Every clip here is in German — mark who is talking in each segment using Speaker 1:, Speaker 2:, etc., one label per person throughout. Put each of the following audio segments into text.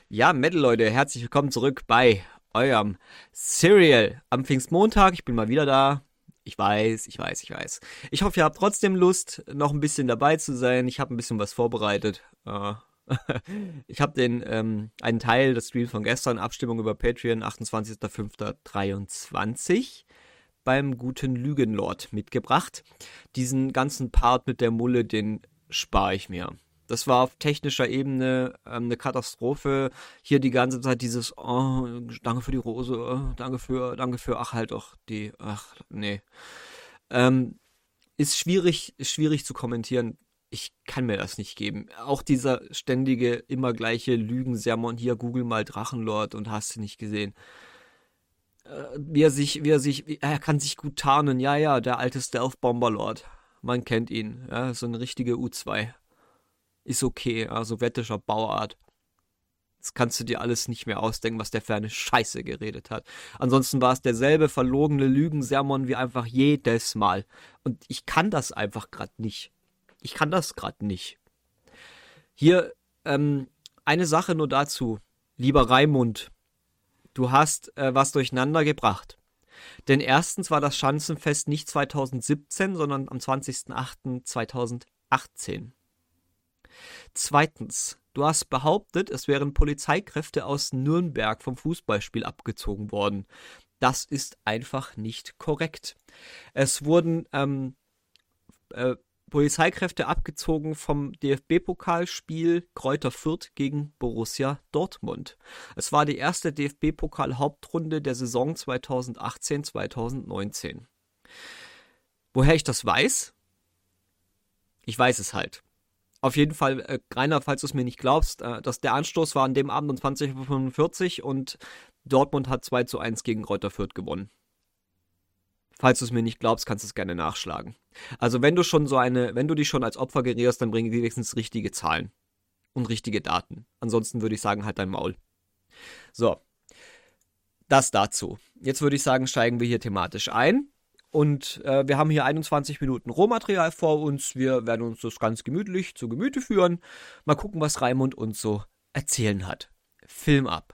Speaker 1: Ja, Metal-Leute, herzlich willkommen zurück bei eurem Serial am Pfingstmontag. Ich bin mal wieder da. Ich weiß. Ich hoffe, ihr habt trotzdem Lust, noch ein bisschen dabei zu sein. Ich habe ein bisschen was vorbereitet. Ich habe einen Teil des Streams von gestern, Abstimmung über Patreon, 28.05.23, beim guten Lügenlord mitgebracht. Diesen ganzen Part mit der Mulle, den spare ich mir. Das war auf technischer Ebene eine Katastrophe. Hier die ganze Zeit dieses, oh, danke für die Rose, danke für, ach halt doch, nee. Ist schwierig zu kommentieren. Ich kann mir das nicht geben. Auch dieser ständige, immer gleiche Lügensermon, hier google mal Drachenlord und hast du nicht gesehen. Er kann sich gut tarnen. Ja, der alte Stealth-Bomberlord. Man kennt ihn. Ja, so eine richtige U2. Ist okay, also wettischer Bauart. Das kannst du dir alles nicht mehr ausdenken, was der für eine Scheiße geredet hat. Ansonsten war es derselbe verlogene Lügensermon wie einfach jedes Mal. Und ich kann das einfach gerade nicht. Hier, eine Sache nur dazu. Lieber Raimund, du hast was durcheinander gebracht. Denn erstens war das Schanzenfest nicht 2017, sondern am 20.08.2018. Zweitens, du hast behauptet, es wären Polizeikräfte aus Nürnberg vom Fußballspiel abgezogen worden. Das ist einfach nicht korrekt. Es wurden Polizeikräfte abgezogen vom DFB-Pokalspiel Greuther Fürth gegen Borussia Dortmund. Es war die erste DFB-Pokal-Hauptrunde der Saison 2018-2019. Woher ich das weiß? Ich weiß es halt. Auf jeden Fall, Rainer, falls du es mir nicht glaubst, dass der Anstoß war an dem Abend um 20:45 Uhr und Dortmund hat 2:1 gegen Greuther Fürth gewonnen. Falls du es mir nicht glaubst, kannst du es gerne nachschlagen. Also wenn du dich schon als Opfer gerierst, dann bringe wenigstens richtige Zahlen und richtige Daten. Ansonsten würde ich sagen, halt dein Maul. So, das dazu. Jetzt würde ich sagen, steigen wir hier thematisch ein. Und wir haben hier 21 Minuten Rohmaterial vor uns. Wir werden uns das ganz gemütlich zu Gemüte führen. Mal gucken, was Raimund uns so erzählen hat. Film ab.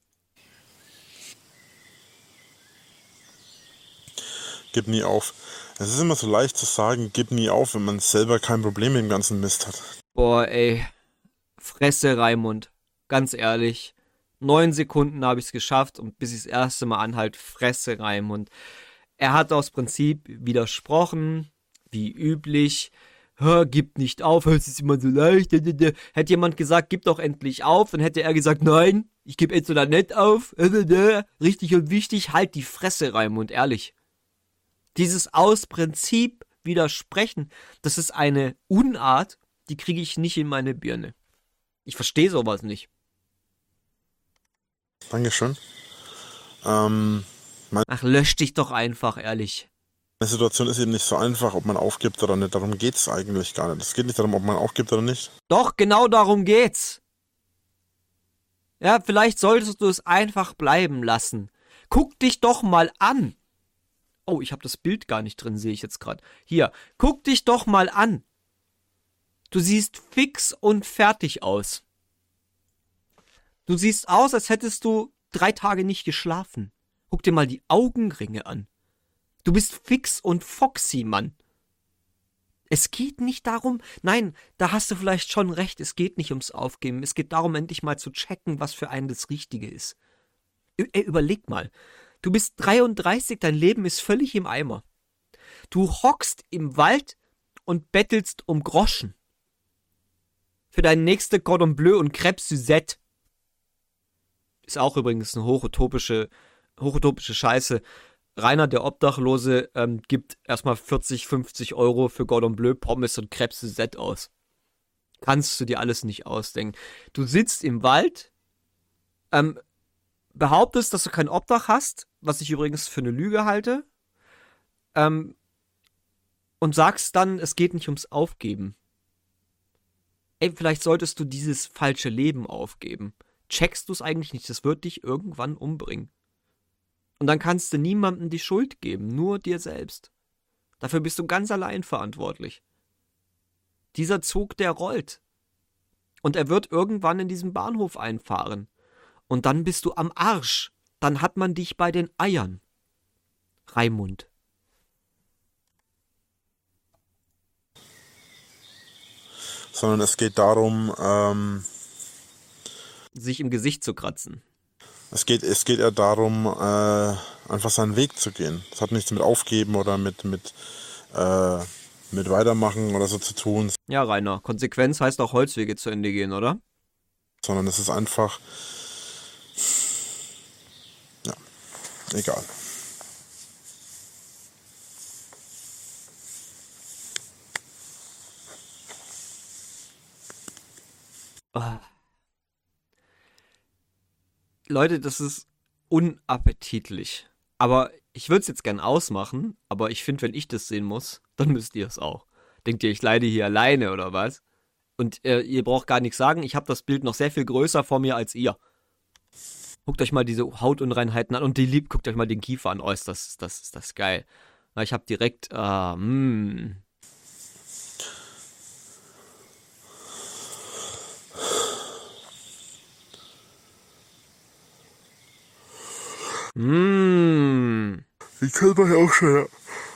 Speaker 2: Gib nie auf. Es ist immer so leicht zu sagen, gib nie auf, wenn man selber kein Problem mit dem ganzen Mist hat.
Speaker 1: Boah, ey. Fresse, Raimund. Ganz ehrlich. 9 Sekunden habe ich es geschafft und bis ich das erste Mal anhalte, Fresse, Raimund. Er hat aus Prinzip widersprochen, wie üblich. Gib nicht auf, es ist immer so leicht. Hätte jemand gesagt, gib doch endlich auf, dann hätte er gesagt, nein, ich gebe jetzt oder nicht auf. Richtig und wichtig, halt die Fresse, Raimund, ehrlich. Dieses aus Prinzip widersprechen, das ist eine Unart, die kriege ich nicht in meine Birne. Ich verstehe sowas nicht.
Speaker 2: Dankeschön.
Speaker 1: Ach, lösch dich doch einfach, ehrlich.
Speaker 2: Die Situation ist eben nicht so einfach, ob man aufgibt oder nicht. Darum geht es eigentlich gar nicht. Es geht nicht darum, ob man aufgibt oder nicht.
Speaker 1: Doch, genau darum geht's. Ja, vielleicht solltest du es einfach bleiben lassen. Guck dich doch mal an. Oh, ich habe das Bild gar nicht drin, sehe ich jetzt gerade. Hier, guck dich doch mal an. Du siehst fix und fertig aus. Du siehst aus, als hättest du 3 Tage nicht geschlafen. Guck dir mal die Augenringe an. Du bist fix und foxy, Mann. Es geht nicht darum, nein, da hast du vielleicht schon recht, es geht nicht ums Aufgeben. Es geht darum, endlich mal zu checken, was für einen das Richtige ist. Überleg mal. Du bist 33, dein Leben ist völlig im Eimer. Du hockst im Wald und bettelst um Groschen. Für deine nächste Cordon Bleu und Crêpe Suzette. Ist auch übrigens eine hochutopische Scheiße. Rainer, der Obdachlose, gibt erstmal 40, 50 Euro für Cordon Bleu, Pommes und Crêpe Suzette aus. Kannst du dir alles nicht ausdenken. Du sitzt im Wald, behauptest, dass du kein Obdach hast, was ich übrigens für eine Lüge halte, und sagst dann, es geht nicht ums Aufgeben. Ey, vielleicht solltest du dieses falsche Leben aufgeben. Checkst du es eigentlich nicht, das wird dich irgendwann umbringen. Und dann kannst du niemandem die Schuld geben, nur dir selbst. Dafür bist du ganz allein verantwortlich. Dieser Zug, der rollt. Und er wird irgendwann in diesen Bahnhof einfahren. Und dann bist du am Arsch. Dann hat man dich bei den Eiern. Raimund.
Speaker 2: Sondern es geht darum,
Speaker 1: Sich im Gesicht zu kratzen.
Speaker 2: es geht eher darum, einfach seinen Weg zu gehen. Das hat nichts mit Aufgeben oder mit Weitermachen oder so zu tun,
Speaker 1: Ja, Rainer, Konsequenz heißt auch Holzwege zu Ende gehen, oder?
Speaker 2: sondern es ist einfach, ja, egal.
Speaker 1: Ah. Leute, das ist unappetitlich. Aber ich würde es jetzt gern ausmachen, aber ich finde, wenn ich das sehen muss, dann müsst ihr es auch. Denkt ihr, ich leide hier alleine oder was? Und ihr braucht gar nichts sagen, ich habe das Bild noch sehr viel größer vor mir als ihr. Guckt euch mal diese Hautunreinheiten an und guckt euch mal den Kiefer an. Oh, ist das geil. Na, ich habe direkt,
Speaker 2: Ich kann doch auch schon,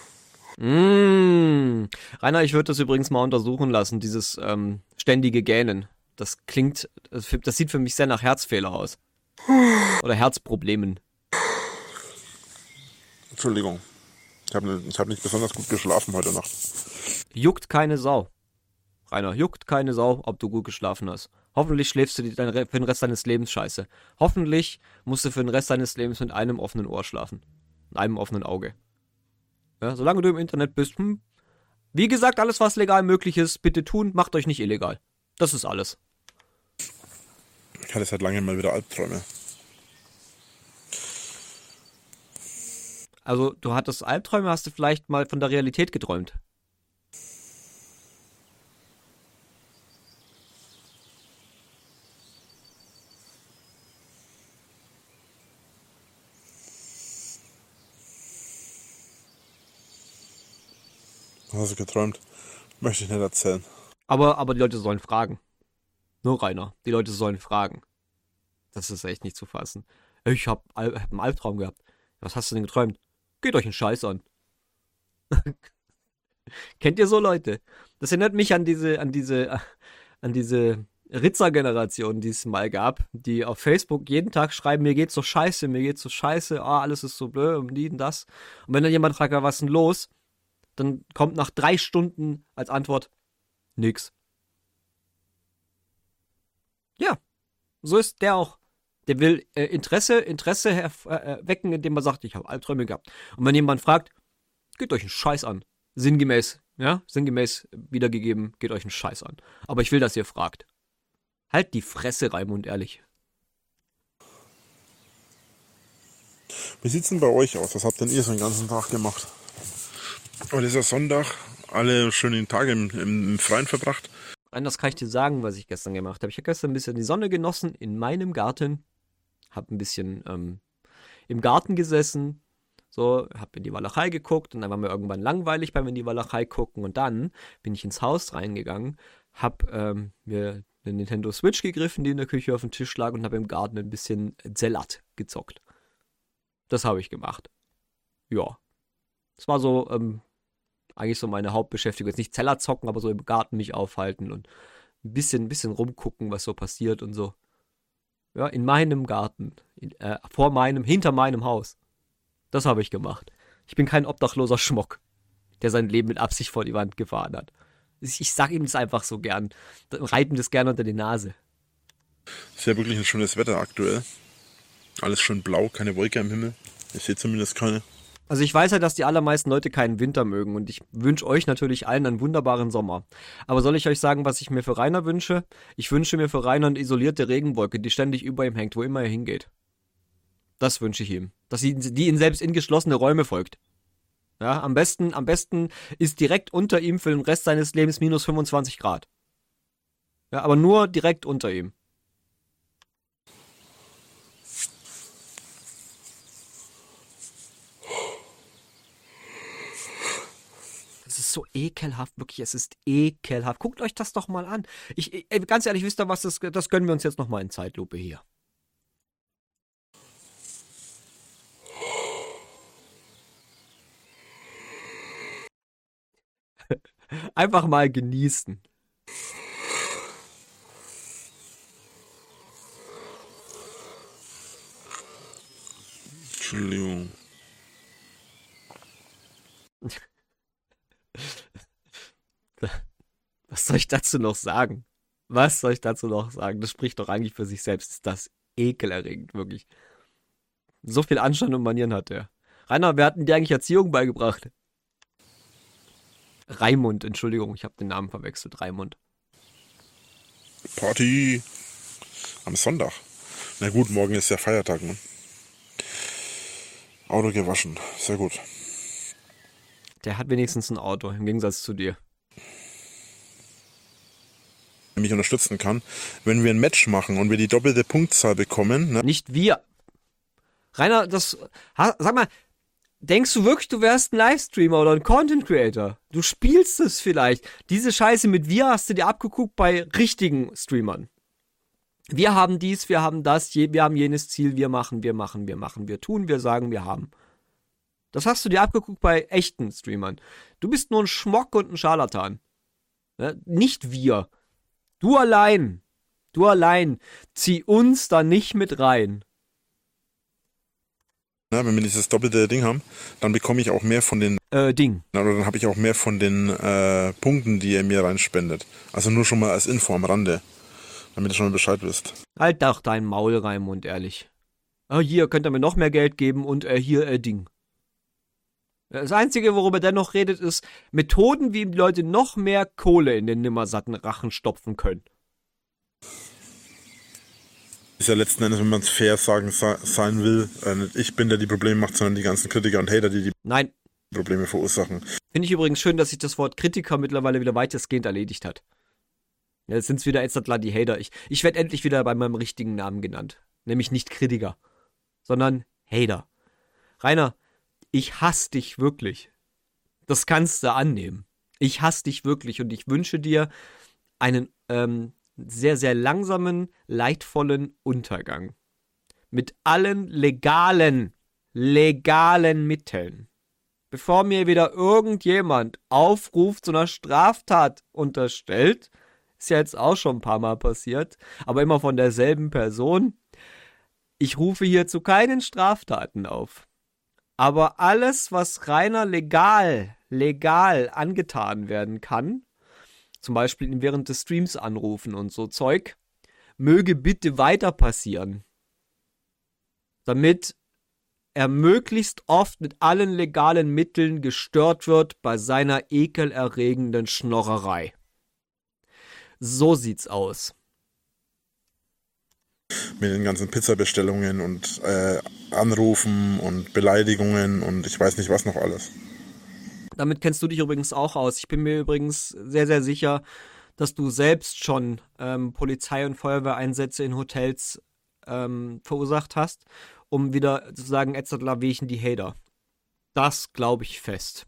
Speaker 1: Rainer, ich würde das übrigens mal untersuchen lassen, dieses ständige Gähnen. Das sieht für mich sehr nach Herzfehler aus. Oder Herzproblemen.
Speaker 2: Entschuldigung. Ich hab nicht besonders gut geschlafen heute Nacht.
Speaker 1: Juckt keine Sau. Rainer, juckt keine Sau, ob du gut geschlafen hast. Hoffentlich schläfst du für den Rest deines Lebens scheiße. Hoffentlich musst du für den Rest deines Lebens mit einem offenen Ohr schlafen. Mit einem offenen Auge. Ja, solange du im Internet bist, Wie gesagt, alles, was legal möglich ist, bitte tun, macht euch nicht illegal. Das ist alles.
Speaker 2: Ich hatte seit langem mal wieder Albträume.
Speaker 1: Also, du hattest Albträume, hast du vielleicht mal von der Realität geträumt?
Speaker 2: Was hast du geträumt? Möchte ich nicht erzählen.
Speaker 1: Aber die Leute sollen fragen. Nur Rainer, die Leute sollen fragen. Das ist echt nicht zu fassen. Ich hab einen Albtraum gehabt. Was hast du denn geträumt? Geht euch einen Scheiß an. Kennt ihr so Leute? Das erinnert mich an diese Ritzer-Generation, die es mal gab, die auf Facebook jeden Tag schreiben, mir geht's so scheiße, alles ist so blöd und die und das. Und wenn dann jemand fragt, was ist denn los? Dann kommt nach 3 Stunden als Antwort, nix. Ja, so ist der auch. Der will Interesse wecken, indem er sagt, ich habe Albträume gehabt. Und wenn jemand fragt, geht euch einen Scheiß an. Sinngemäß wiedergegeben, geht euch einen Scheiß an. Aber ich will, dass ihr fragt. Halt die Fresse, Raimund, ehrlich.
Speaker 2: Wie sieht's denn bei euch aus? Was habt denn ihr so den ganzen Tag gemacht? Heute ist ja Sonntag. Alle schönen Tage im Freien verbracht.
Speaker 1: Anders kann ich dir sagen, was ich gestern gemacht habe. Ich habe gestern ein bisschen die Sonne genossen in meinem Garten. Hab ein bisschen im Garten gesessen. So, hab in die Walachei geguckt und dann war mir irgendwann langweilig beim in die Walachei gucken. Und dann bin ich ins Haus reingegangen, hab mir eine Nintendo Switch gegriffen, die in der Küche auf dem Tisch lag und hab im Garten ein bisschen Zellat gezockt. Das habe ich gemacht. Ja. Das war so eigentlich so meine Hauptbeschäftigung. Jetzt nicht Zellat zocken, aber so im Garten mich aufhalten und ein bisschen rumgucken, was so passiert und so. Ja, in meinem Garten. Hinter meinem Haus. Das habe ich gemacht. Ich bin kein obdachloser Schmock, der sein Leben mit Absicht vor die Wand gefahren hat. Ich sag ihm das einfach so gern. Reiten das gerne unter die Nase.
Speaker 2: Ist ja wirklich ein schönes Wetter aktuell. Alles schön blau, keine Wolke am Himmel. Ich sehe zumindest keine.
Speaker 1: Also ich weiß ja, dass die allermeisten Leute keinen Winter mögen und ich wünsche euch natürlich allen einen wunderbaren Sommer. Aber soll ich euch sagen, was ich mir für Rainer wünsche? Ich wünsche mir für Rainer eine isolierte Regenwolke, die ständig über ihm hängt, wo immer er hingeht. Das wünsche ich ihm. Dass die ihn selbst in geschlossene Räume folgt. Ja, am besten ist direkt unter ihm für den Rest seines Lebens minus 25 Grad. Ja, aber nur direkt unter ihm. Das ist so ekelhaft, wirklich, es ist ekelhaft. Guckt euch das doch mal an. Ganz ehrlich, wisst ihr was, das gönnen wir uns jetzt noch mal in Zeitlupe hier. Einfach mal genießen.
Speaker 2: Entschuldigung.
Speaker 1: Was soll ich dazu noch sagen? Was soll ich dazu noch sagen? Das spricht doch eigentlich für sich selbst. Ist das ekelerregend, wirklich. So viel Anstand und Manieren hat er. Rainer, wer hat denn dir eigentlich Erziehung beigebracht? Raimund, Entschuldigung, ich habe den Namen verwechselt. Raimund.
Speaker 2: Party am Sonntag. Na gut, morgen ist ja Feiertag, ne? Auto gewaschen. Sehr gut.
Speaker 1: Der hat wenigstens ein Auto, im Gegensatz zu dir.
Speaker 2: Mich unterstützen kann, wenn wir ein Match machen und wir die doppelte Punktzahl bekommen. Ne?
Speaker 1: Nicht wir. Rainer, sag mal, denkst du wirklich, du wärst ein Livestreamer oder ein Content Creator? Du spielst es vielleicht. Diese Scheiße mit wir hast du dir abgeguckt bei richtigen Streamern. Wir haben dies, wir haben das, wir haben jenes Ziel, wir machen, wir tun, wir sagen, wir haben. Das hast du dir abgeguckt bei echten Streamern. Du bist nur ein Schmock und ein Scharlatan. Ja, nicht wir. Du allein, zieh uns da nicht mit rein.
Speaker 2: Na, wenn wir dieses doppelte Ding haben, dann bekomme ich auch mehr von den
Speaker 1: Oder
Speaker 2: dann habe ich auch mehr von den Punkten, die ihr mir reinspendet. Also nur schon mal als Info am Rande, damit ihr schon mal Bescheid wisst.
Speaker 1: Halt doch dein Maul, Raimund, ehrlich. Hier könnt ihr mir noch mehr Geld geben und hier Ding. Das Einzige, worüber der noch redet, ist Methoden, wie die Leute noch mehr Kohle in den nimmersatten Rachen stopfen können.
Speaker 2: Ist ja letzten Endes, wenn man es fair sein will, nicht ich bin, der die Probleme macht, sondern die ganzen Kritiker und Hater, die die
Speaker 1: Nein.
Speaker 2: Probleme verursachen.
Speaker 1: Finde ich übrigens schön, dass sich das Wort Kritiker mittlerweile wieder weitestgehend erledigt hat. Ja, jetzt sind es wieder die Hater. Ich werde endlich wieder bei meinem richtigen Namen genannt. Nämlich nicht Kritiker, sondern Hater. Rainer, ich hasse dich wirklich. Das kannst du annehmen. Ich hasse dich wirklich und ich wünsche dir einen sehr, sehr langsamen, leidvollen Untergang. Mit allen legalen Mitteln. Bevor mir wieder irgendjemand Aufruf zu einer Straftat unterstellt, ist ja jetzt auch schon ein paar Mal passiert, aber immer von derselben Person. Ich rufe hier zu keinen Straftaten auf. Aber alles, was reiner legal angetan werden kann, zum Beispiel ihn während des Streams anrufen und so Zeug, möge bitte weiter passieren. Damit er möglichst oft mit allen legalen Mitteln gestört wird bei seiner ekelerregenden Schnorrerei. So sieht's aus.
Speaker 2: Mit den ganzen Pizzabestellungen und Anrufen und Beleidigungen und ich weiß nicht was noch alles.
Speaker 1: Damit kennst du dich übrigens auch aus. Ich bin mir übrigens sehr, sehr sicher, dass du selbst schon Polizei- und Feuerwehreinsätze in Hotels verursacht hast, um wieder zu sagen, Etzadler wiechen die Hater. Das glaube ich fest.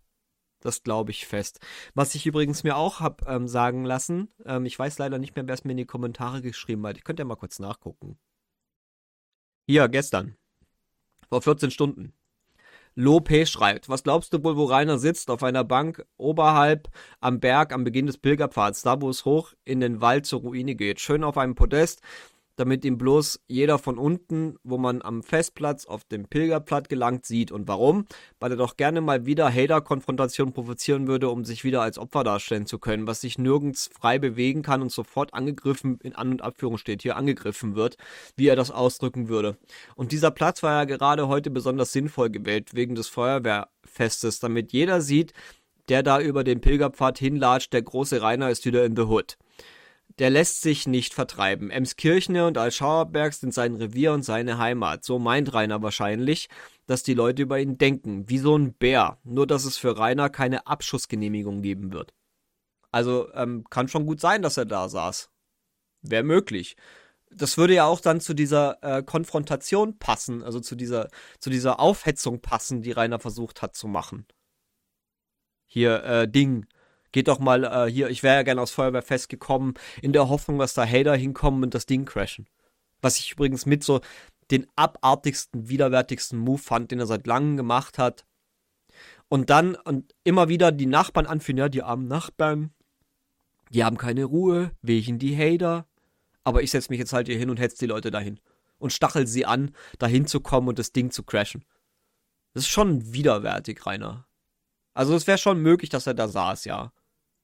Speaker 1: Was ich übrigens mir auch habe sagen lassen, ich weiß leider nicht mehr, wer es mir in die Kommentare geschrieben hat. Ich könnte ja mal kurz nachgucken. Hier, gestern. Vor 14 Stunden. Lope schreibt, was glaubst du wohl, wo Rainer sitzt? Auf einer Bank oberhalb am Berg am Beginn des Pilgerpfads, da wo es hoch in den Wald zur Ruine geht. Schön auf einem Podest, damit ihn bloß jeder von unten, wo man am Festplatz auf dem Pilgerpfad gelangt, sieht. Und warum? Weil er doch gerne mal wieder Hater-Konfrontation provozieren würde, um sich wieder als Opfer darstellen zu können, was sich nirgends frei bewegen kann und sofort angegriffen, in An- und Abführung steht hier, angegriffen wird, wie er das ausdrücken würde. Und dieser Platz war ja gerade heute besonders sinnvoll gewählt, wegen des Feuerwehrfestes, damit jeder sieht, der da über den Pilgerpfad hinlatscht, der große Rainer ist wieder in the Hood. Der lässt sich nicht vertreiben. Emskirchne und Altschauerberg sind sein Revier und seine Heimat. So meint Rainer wahrscheinlich, dass die Leute über ihn denken. Wie so ein Bär. Nur, dass es für Rainer keine Abschussgenehmigung geben wird. Also, kann schon gut sein, dass er da saß. Wäre möglich. Das würde ja auch dann zu dieser Konfrontation passen. Also zu dieser Aufhetzung passen, die Rainer versucht hat zu machen. Hier, Ding. Geht doch mal hier, ich wäre ja gerne aufs Feuerwehrfest gekommen, in der Hoffnung, dass da Hater hinkommen und das Ding crashen. Was ich übrigens mit so den abartigsten, widerwärtigsten Move fand, den er seit langem gemacht hat. Und dann und immer wieder die Nachbarn anführen, ja, die armen Nachbarn, die haben keine Ruhe, wegen die Hater. Aber ich setze mich jetzt halt hier hin und hetze die Leute dahin. Und stachel sie an, dahin zu kommen und das Ding zu crashen. Das ist schon widerwärtig, Rainer. Also es wäre schon möglich, dass er da saß, ja.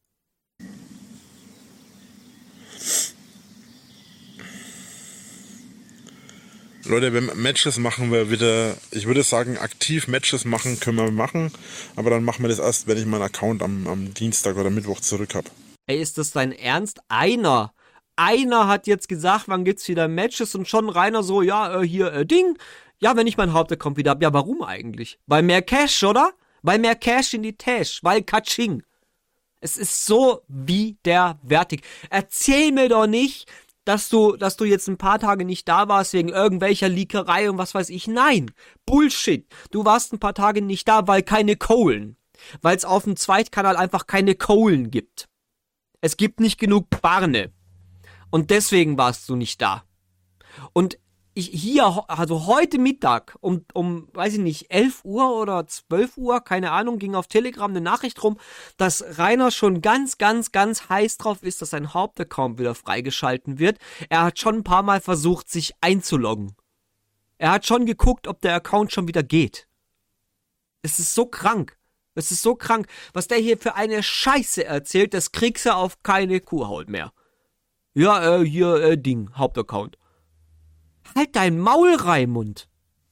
Speaker 2: Leute, wenn Matches machen wir wieder, ich würde sagen, aktiv Matches machen können wir machen, aber dann machen wir das erst, wenn ich meinen Account am Dienstag oder Mittwoch zurück habe.
Speaker 1: Ey, ist das dein Ernst? Einer hat jetzt gesagt, wann gibt's wieder Matches und schon Rainer so, ja, Ding. Ja, wenn ich meinen Hauptaccount wieder hab. Ja, warum eigentlich? Weil mehr Cash, oder? Weil mehr Cash in die Tasche. Weil Katsching. Es ist so widerwärtig. Erzähl mir doch nicht, dass du jetzt ein paar Tage nicht da warst wegen irgendwelcher Leakerei und was weiß ich. Nein, Bullshit. Du warst ein paar Tage nicht da, weil keine Kohlen. Weil es auf dem Zweitkanal einfach keine Kohlen gibt. Es gibt nicht genug Barne. Und deswegen warst du nicht da. Und also heute Mittag um, weiß ich nicht, 11 Uhr oder 12 Uhr, keine Ahnung, ging auf Telegram eine Nachricht rum, dass Rainer schon ganz, ganz, ganz heiß drauf ist, dass sein Hauptaccount wieder freigeschalten wird. Er hat schon ein paar Mal versucht, sich einzuloggen. Er hat schon geguckt, ob der Account schon wieder geht. Es ist so krank. Es ist so krank. Was der hier für eine Scheiße erzählt, das kriegst du auf keine Kuhhaut mehr. Ja, Ding, Hauptaccount. Halt dein Maul, Raimund.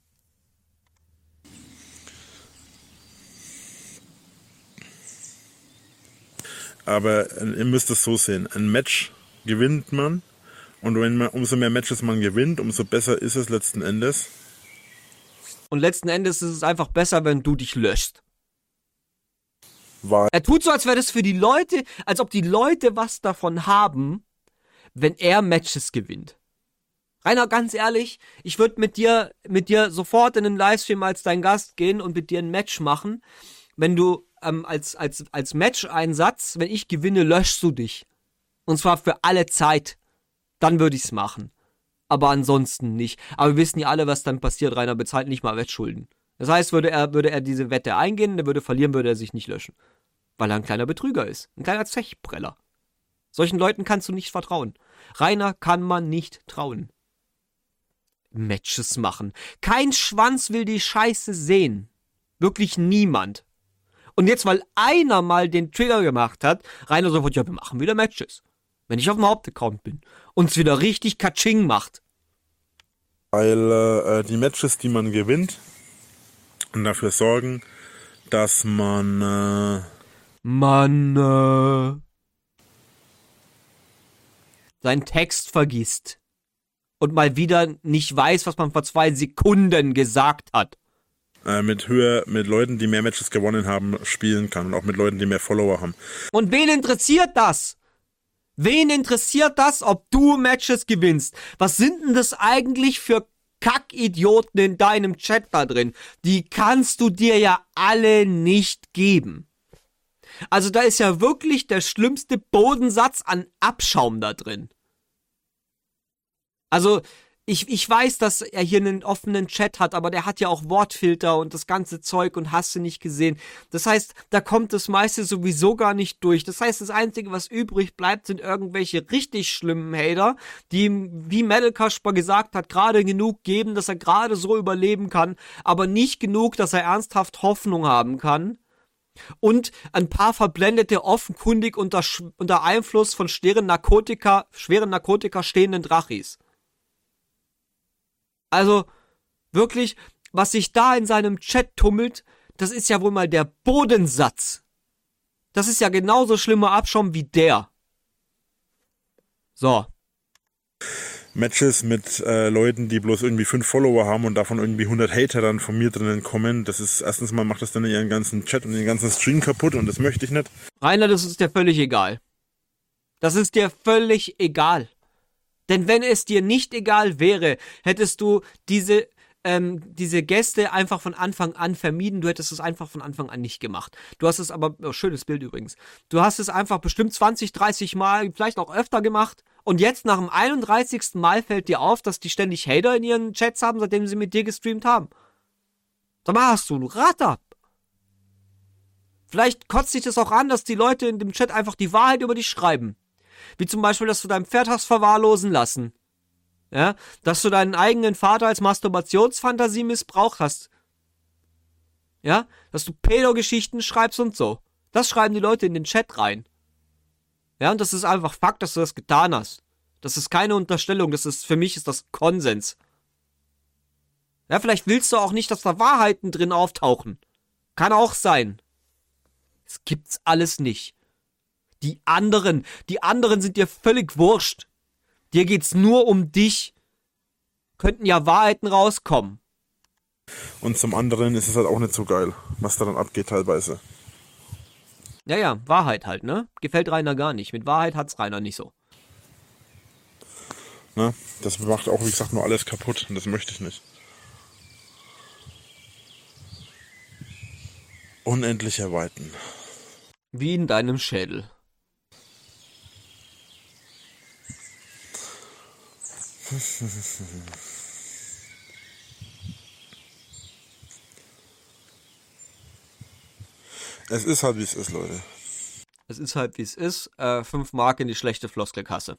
Speaker 2: Aber ihr müsst es so sehen, ein Match gewinnt man und umso mehr Matches man gewinnt, umso besser ist es letzten Endes.
Speaker 1: Und letzten Endes ist es einfach besser, wenn du dich löschst.
Speaker 2: Weil
Speaker 1: Er tut so, als wäre das für die Leute, als ob die Leute was davon haben, wenn er Matches gewinnt. Rainer, ganz ehrlich, ich würde mit dir sofort in den Livestream als dein Gast gehen und mit dir ein Match machen. Wenn du als Match-Einsatz, wenn ich gewinne, löschst du dich. Und zwar für alle Zeit. Dann würde ich's machen. Aber ansonsten nicht. Aber wir wissen ja alle, was dann passiert. Rainer bezahlt nicht mal Wettschulden. Das heißt, würde er diese Wette eingehen, der würde verlieren, würde er sich nicht löschen. Weil er ein kleiner Betrüger ist. Ein kleiner Zechpreller. Solchen Leuten kannst du nicht vertrauen. Rainer kann man nicht trauen. Matches machen. Kein Schwanz will die Scheiße sehen. Wirklich niemand. Und jetzt, weil einer mal den Trigger gemacht hat, Rainer sofort, ja, wir machen wieder Matches. Wenn ich auf dem Hauptaccount bin. Und es wieder richtig Katsching macht.
Speaker 2: Weil die Matches, die man gewinnt, dafür sorgen, dass man
Speaker 1: seinen Text vergisst. Und mal wieder nicht weiß, was man vor 2 Sekunden gesagt hat.
Speaker 2: mit Leuten, die mehr Matches gewonnen haben, spielen kann. Und auch mit Leuten, die mehr Follower haben.
Speaker 1: Und wen interessiert das? Wen interessiert das, ob du Matches gewinnst? Was sind denn das eigentlich für Kackidioten in deinem Chat da drin? Die kannst du dir ja alle nicht geben. Also da ist ja wirklich der schlimmste Bodensatz an Abschaum da drin. Also, ich weiß, dass er hier einen offenen Chat hat, aber der hat ja auch Wortfilter und das ganze Zeug und hast du nicht gesehen. Das heißt, da kommt das meiste sowieso gar nicht durch. Das heißt, das Einzige, was übrig bleibt, sind irgendwelche richtig schlimmen Hater, die ihm, wie Metal Kasper gesagt hat, gerade genug geben, dass er gerade so überleben kann, aber nicht genug, dass er ernsthaft Hoffnung haben kann. Und ein paar verblendete, offenkundig unter Einfluss von schweren Narkotika stehenden Drachis. Also, wirklich, was sich da in seinem Chat tummelt, das ist ja wohl mal der Bodensatz. Das ist ja genauso schlimmer Abschaum wie der. So.
Speaker 2: Matches mit Leuten, die bloß irgendwie 5 Follower haben und davon irgendwie 100 Hater dann von mir drinnen kommen. Das ist, erstens mal macht das dann ihren ganzen Chat und den ganzen Stream kaputt und das möchte ich nicht.
Speaker 1: Rainer, das ist dir völlig egal. Das ist dir völlig egal. Denn wenn es dir nicht egal wäre, hättest du diese Gäste einfach von Anfang an vermieden. Du hättest es einfach von Anfang an nicht gemacht. Du hast es aber, schönes Bild übrigens, du hast es einfach bestimmt 20, 30 Mal, vielleicht auch öfter gemacht. Und jetzt nach dem 31. Mal fällt dir auf, dass die ständig Hater in ihren Chats haben, seitdem sie mit dir gestreamt haben. Sag mal, hast du ein Rad ab? Vielleicht kotzt dich das auch an, dass die Leute in dem Chat einfach die Wahrheit über dich schreiben. Wie zum Beispiel, dass du dein Pferd hast verwahrlosen lassen. Ja, dass du deinen eigenen Vater als Masturbationsfantasie missbraucht hast. Ja, dass du Pädo-Geschichten schreibst und so. Das schreiben die Leute in den Chat rein. Ja, und das ist einfach Fakt, dass du das getan hast. Das ist keine Unterstellung, für mich ist das Konsens. Ja, vielleicht willst du auch nicht, dass da Wahrheiten drin auftauchen. Kann auch sein. Das gibt's alles nicht. Die anderen sind dir völlig wurscht. Dir geht's nur um dich. Könnten ja Wahrheiten rauskommen.
Speaker 2: Und zum anderen ist es halt auch nicht so geil, was da dann abgeht teilweise.
Speaker 1: Ja, Wahrheit halt, ne? Gefällt Rainer gar nicht. Mit Wahrheit hat's Rainer nicht so.
Speaker 2: Ne? Das macht auch, wie gesagt, nur alles kaputt. Und das möchte ich nicht. Unendlich erweitern.
Speaker 1: Wie in deinem Schädel.
Speaker 2: Es ist halt, wie es ist, Leute.
Speaker 1: Es ist halt, wie es ist. 5 Mark in die schlechte Floskelkasse.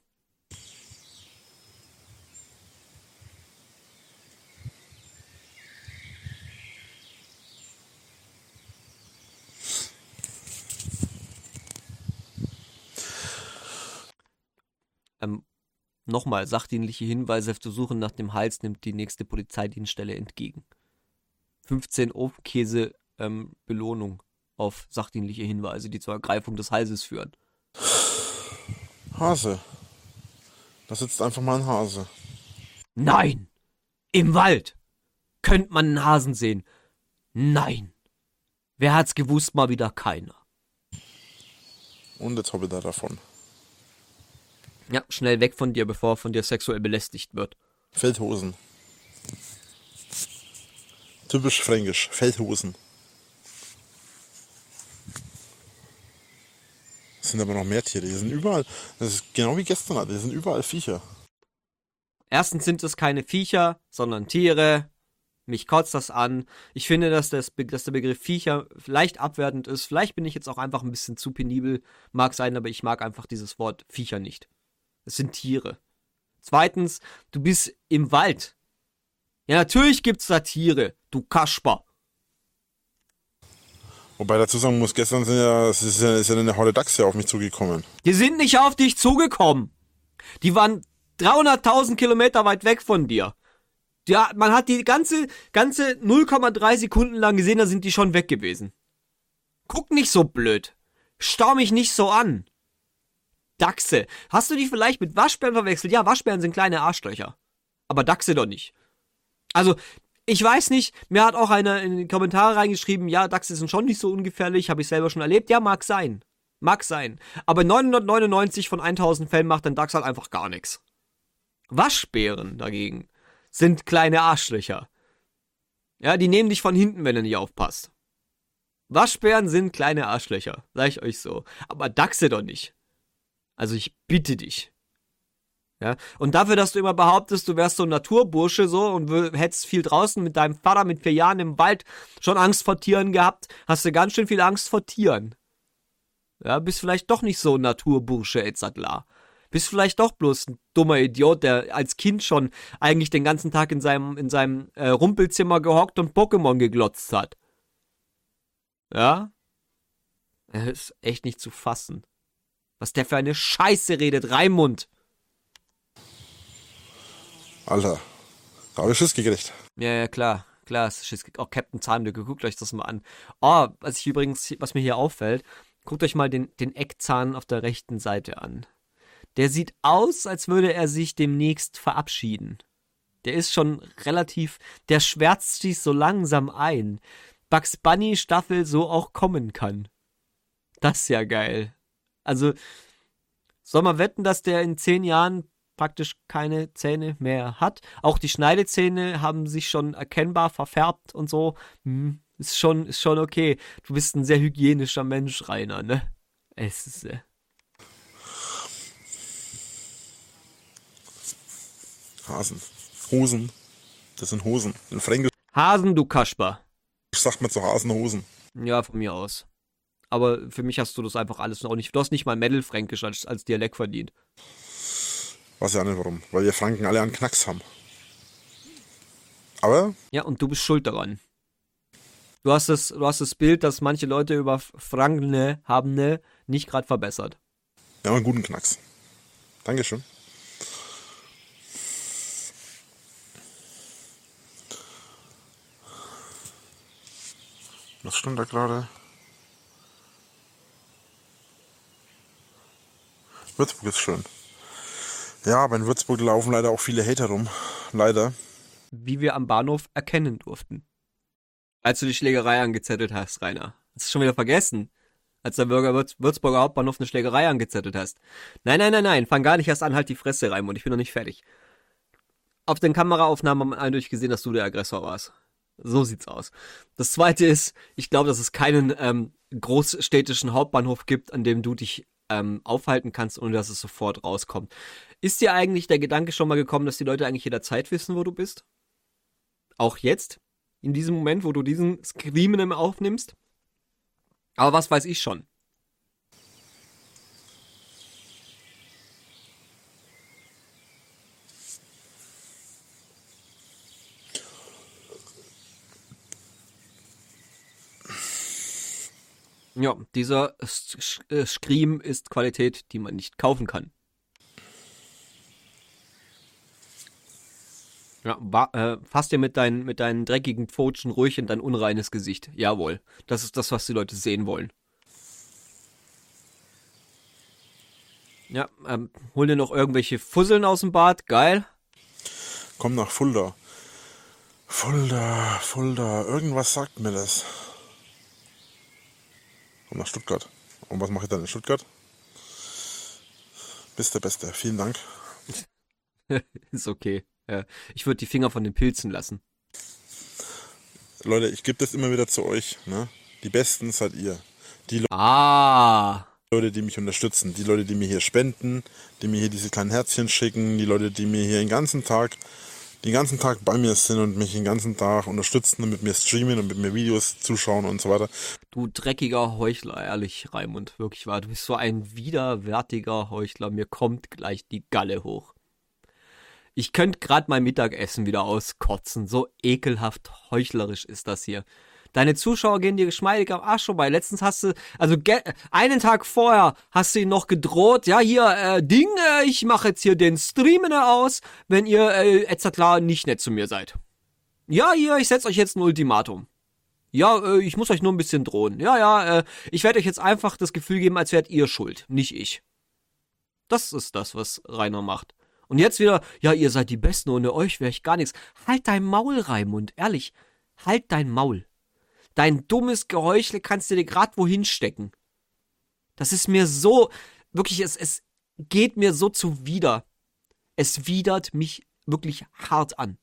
Speaker 1: Nochmal, sachdienliche Hinweise auf die Suche nach dem Hals nimmt die nächste Polizeidienststelle entgegen. 15 Ofenkäse Belohnung auf sachdienliche Hinweise, die zur Ergreifung des Halses führen.
Speaker 2: Hase. Da sitzt einfach mal ein Hase.
Speaker 1: Nein! Im Wald! Könnte man einen Hasen sehen? Nein! Wer hat's gewusst? Mal wieder keiner.
Speaker 2: Und jetzt habe ich da davon.
Speaker 1: Ja, schnell weg von dir, bevor er von dir sexuell belästigt wird.
Speaker 2: Feldhosen. Typisch fränkisch. Feldhosen. Es sind aber noch mehr Tiere. Die sind überall. Das ist genau wie gestern. Die sind überall Viecher.
Speaker 1: Erstens sind es keine Viecher, sondern Tiere. Mich kotzt das an. Ich finde, dass der Begriff Viecher leicht abwertend ist. Vielleicht bin ich jetzt auch einfach ein bisschen zu penibel. Mag sein, aber ich mag einfach dieses Wort Viecher nicht. Es sind Tiere. Zweitens, du bist im Wald. Ja, natürlich gibt's da Tiere, du Kasper.
Speaker 2: Wobei dazu sagen muss, gestern ist ja eine Horde Dachse auf mich zugekommen.
Speaker 1: Die sind nicht auf dich zugekommen. Die waren 300.000 Kilometer weit weg von dir. Ja, man hat die ganze 0,3 Sekunden lang gesehen, da sind die schon weg gewesen. Guck nicht so blöd. Stau mich nicht so an. Dachse. Hast du die vielleicht mit Waschbären verwechselt? Ja, Waschbären sind kleine Arschlöcher. Aber Dachse doch nicht. Also, ich weiß nicht, mir hat auch einer in die Kommentare reingeschrieben, ja, Dachse sind schon nicht so ungefährlich, habe ich selber schon erlebt. Ja, mag sein. Mag sein. Aber 999 von 1000 Fällen macht ein Dachs halt einfach gar nichts. Waschbären dagegen sind kleine Arschlöcher. Ja, die nehmen dich von hinten, wenn du nicht aufpasst. Waschbären sind kleine Arschlöcher, sag ich euch so. Aber Dachse doch nicht. Also ich bitte dich. Ja, und dafür, dass du immer behauptest, du wärst so ein Naturbursche so und hättest viel draußen mit deinem Vater mit 4 Jahren im Wald schon Angst vor Tieren gehabt, hast du ganz schön viel Angst vor Tieren. Ja, bist vielleicht doch nicht so ein Naturbursche, etc. Bist vielleicht doch bloß ein dummer Idiot, der als Kind schon eigentlich den ganzen Tag in seinem Rumpelzimmer gehockt und Pokémon geglotzt hat. Ja? Das ist echt nicht zu fassen. Was der für eine Scheiße redet, Raimund.
Speaker 2: Alter, da habe ich Schiss gekriegt.
Speaker 1: Ja, klar, hast du Schiss gekriegt. Oh, Captain Zahnlücke, guckt euch das mal an. Oh, was mir hier auffällt, guckt euch mal den Eckzahn auf der rechten Seite an. Der sieht aus, als würde er sich demnächst verabschieden. Der ist schon der schwärzt sich so langsam ein. Bugs Bunny Staffel so auch kommen kann. Das ist ja geil. Also, soll man wetten, dass der in 10 Jahren praktisch keine Zähne mehr hat? Auch die Schneidezähne haben sich schon erkennbar verfärbt und so. Ist schon okay. Du bist ein sehr hygienischer Mensch, Rainer, ne? Es ist,
Speaker 2: Hasen. Hosen. Das sind Hosen. In Fränkisch
Speaker 1: Hasen, du Kasper.
Speaker 2: sagt man zu Hasenhosen.
Speaker 1: Ja, von mir aus. Aber für mich hast du das einfach alles noch nicht. Du hast nicht mal Mittelfränkisch als Dialekt verdient.
Speaker 2: Weiß ja nicht warum. Weil wir Franken alle einen Knacks haben. Aber
Speaker 1: Ja, und du bist schuld daran. Du hast das Bild, das manche Leute über Franken haben, nicht gerade verbessert.
Speaker 2: wir haben einen guten Knacks. Dankeschön. Was stand da gerade? Würzburg ist schön. Ja, aber in Würzburg laufen leider auch viele Hater rum. Leider.
Speaker 1: Wie wir am Bahnhof erkennen durften. Als du die Schlägerei angezettelt hast, Rainer. Hast du schon wieder vergessen? Als der Bürger Würzburger Hauptbahnhof eine Schlägerei angezettelt hast. Nein. Fang gar nicht erst an, halt die Fresse, Raimund. Ich bin noch nicht fertig. Auf den Kameraaufnahmen haben wir eindeutig gesehen, dass du der Aggressor warst. So sieht's aus. Das zweite ist, ich glaube, dass es keinen großstädtischen Hauptbahnhof gibt, an dem du dich aufhalten kannst, ohne dass es sofort rauskommt. Ist dir eigentlich der Gedanke schon mal gekommen, dass die Leute eigentlich jederzeit wissen, wo du bist? Auch jetzt? In diesem Moment, wo du diesen Screamen aufnimmst? Aber was weiß ich schon? Ja, dieser Scream ist Qualität, die man nicht kaufen kann. Ja, fass dir mit deinen dreckigen Pfotschen ruhig in dein unreines Gesicht. Jawohl, das ist das, was die Leute sehen wollen. Ja, hol dir noch irgendwelche Fusseln aus dem Bad, geil.
Speaker 2: Komm nach Fulda. Fulda. Irgendwas sagt mir das. Komm nach Stuttgart. Und was mache ich dann in Stuttgart? Bist der Beste. Vielen Dank.
Speaker 1: Ist okay. Ja, ich würde die Finger von den Pilzen lassen.
Speaker 2: Leute, ich gebe das immer wieder zu euch. Ne? Die Besten seid ihr. Die Leute, die mich unterstützen. Die Leute, die mir hier spenden. Die mir hier diese kleinen Herzchen schicken. Die Leute, die mir hier den ganzen Tag bei mir sind und mich den ganzen Tag unterstützen und mit mir streamen und mit mir Videos zuschauen und so weiter.
Speaker 1: Du dreckiger Heuchler, ehrlich, Raimund, wirklich wahr. Du bist so ein widerwärtiger Heuchler. Mir kommt gleich die Galle hoch. Ich könnte gerade mein Mittagessen wieder auskotzen. So ekelhaft heuchlerisch ist das hier. Deine Zuschauer gehen dir geschmeidig am Arsch vorbei. Letztens hast du, einen Tag vorher hast du ihnen noch gedroht, ja hier, ich mache jetzt hier den Streamen aus, wenn ihr etc. nicht nett zu mir seid. Ja, hier, ich setze euch jetzt ein Ultimatum. Ja, ich muss euch nur ein bisschen drohen. Ja, ich werde euch jetzt einfach das Gefühl geben, als wärt ihr schuld, nicht ich. Das ist das, was Rainer macht. Und jetzt wieder, ja, ihr seid die Besten, ohne euch wäre ich gar nichts. Halt dein Maul, Raimund, ehrlich, halt dein Maul. Dein dummes Geheuchle kannst du dir grad wohin stecken. Das ist mir so, wirklich, es geht mir so zuwider. Es widert mich wirklich hart an.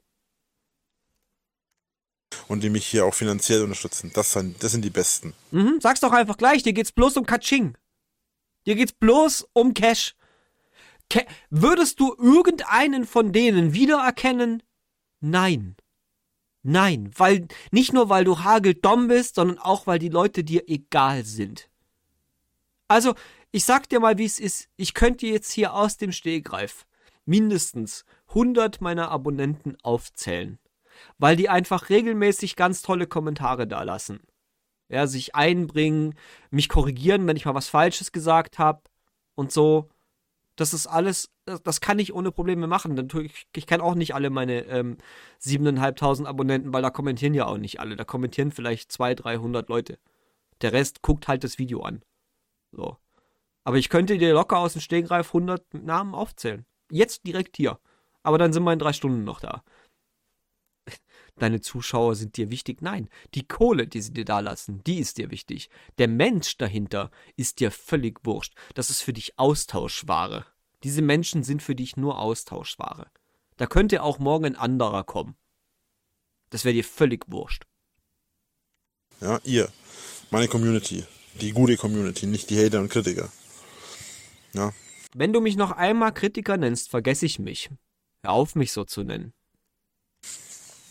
Speaker 2: Und die mich hier auch finanziell unterstützen. Das sind die Besten.
Speaker 1: Sag's doch einfach gleich, dir geht's bloß um Katsching. Dir geht's bloß um Cash. Würdest du irgendeinen von denen wiedererkennen? Nein. Nein, nicht nur, weil du hageldumm bist, sondern auch, weil die Leute dir egal sind. Also, ich sag dir mal, wie es ist. Ich könnte jetzt hier aus dem Stegreif mindestens 100 meiner Abonnenten aufzählen, weil die einfach regelmäßig ganz tolle Kommentare dalassen. Ja, sich einbringen, mich korrigieren, wenn ich mal was Falsches gesagt habe und so. Das ist alles, das kann ich ohne Probleme machen. Ich kann auch nicht alle meine 7.500 Abonnenten, weil da kommentieren ja auch nicht alle. Da kommentieren vielleicht 200, 300 Leute. Der Rest guckt halt das Video an. So. Aber ich könnte dir locker aus dem Stegreif 100 Namen aufzählen. Jetzt direkt hier. Aber dann sind wir in 3 Stunden noch da. Deine Zuschauer sind dir wichtig? Nein. Die Kohle, die sie dir da lassen, die ist dir wichtig. Der Mensch dahinter ist dir völlig wurscht. Das ist für dich Austauschware. Diese Menschen sind für dich nur Austauschware. Da könnte auch morgen ein anderer kommen. Das wäre dir völlig wurscht.
Speaker 2: Ja, ihr. Meine Community. Die gute Community, nicht die Hater und Kritiker. Ja.
Speaker 1: Wenn du mich noch einmal Kritiker nennst, vergesse ich mich. Hör auf, mich so zu nennen.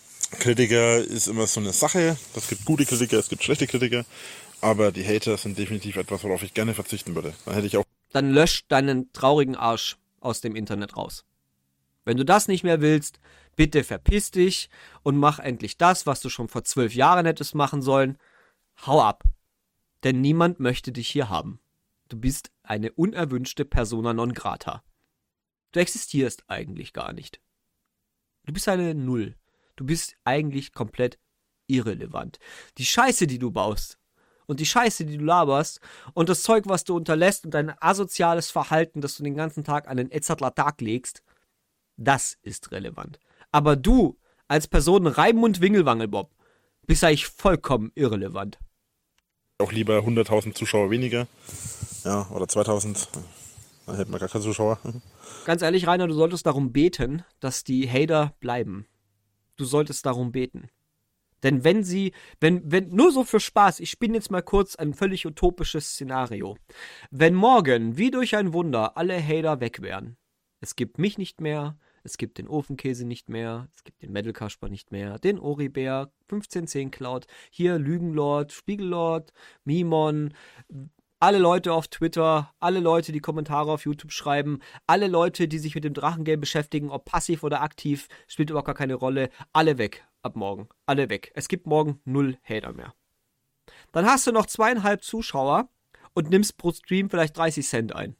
Speaker 2: Kritiker ist immer so eine Sache. Es gibt gute Kritiker, es gibt schlechte Kritiker. Aber die Hater sind definitiv etwas, worauf ich gerne verzichten würde. Dann hätte ich auch...
Speaker 1: Dann lösch deinen traurigen Arsch aus dem Internet raus. Wenn du das nicht mehr willst, bitte verpiss dich und mach endlich das, was du schon vor 12 Jahren hättest machen sollen. Hau ab. Denn niemand möchte dich hier haben. Du bist eine unerwünschte Persona non grata. Du existierst eigentlich gar nicht. Du bist eine Null. Du bist eigentlich komplett irrelevant. Die Scheiße, die du baust und die Scheiße, die du laberst und das Zeug, was du unterlässt und dein asoziales Verhalten, das du den ganzen Tag an den Edzardler Tag legst, das ist relevant. Aber du, als Person Raimund Wingelwangelbob, bist eigentlich vollkommen irrelevant.
Speaker 2: Auch lieber 100.000 Zuschauer weniger. Ja, oder 2.000. Dann hätten wir gar keine Zuschauer.
Speaker 1: Ganz ehrlich, Rainer, du solltest darum beten, dass die Hater bleiben. Du solltest darum beten. Denn wenn nur so für Spaß, ich spinne jetzt mal kurz ein völlig utopisches Szenario. Wenn morgen, wie durch ein Wunder, alle Hater weg wären. Es gibt mich nicht mehr, es gibt den Ofenkäse nicht mehr, es gibt den Metal Kasper nicht mehr, den Oribär, 1510 Cloud, hier Lügenlord, Spiegellord, Mimon, alle Leute auf Twitter, alle Leute, die Kommentare auf YouTube schreiben, alle Leute, die sich mit dem Drachengame beschäftigen, ob passiv oder aktiv, spielt überhaupt gar keine Rolle, alle weg ab morgen, alle weg. Es gibt morgen 0 Hater mehr. Dann hast du noch 2,5 Zuschauer und nimmst pro Stream vielleicht 30 Cent ein.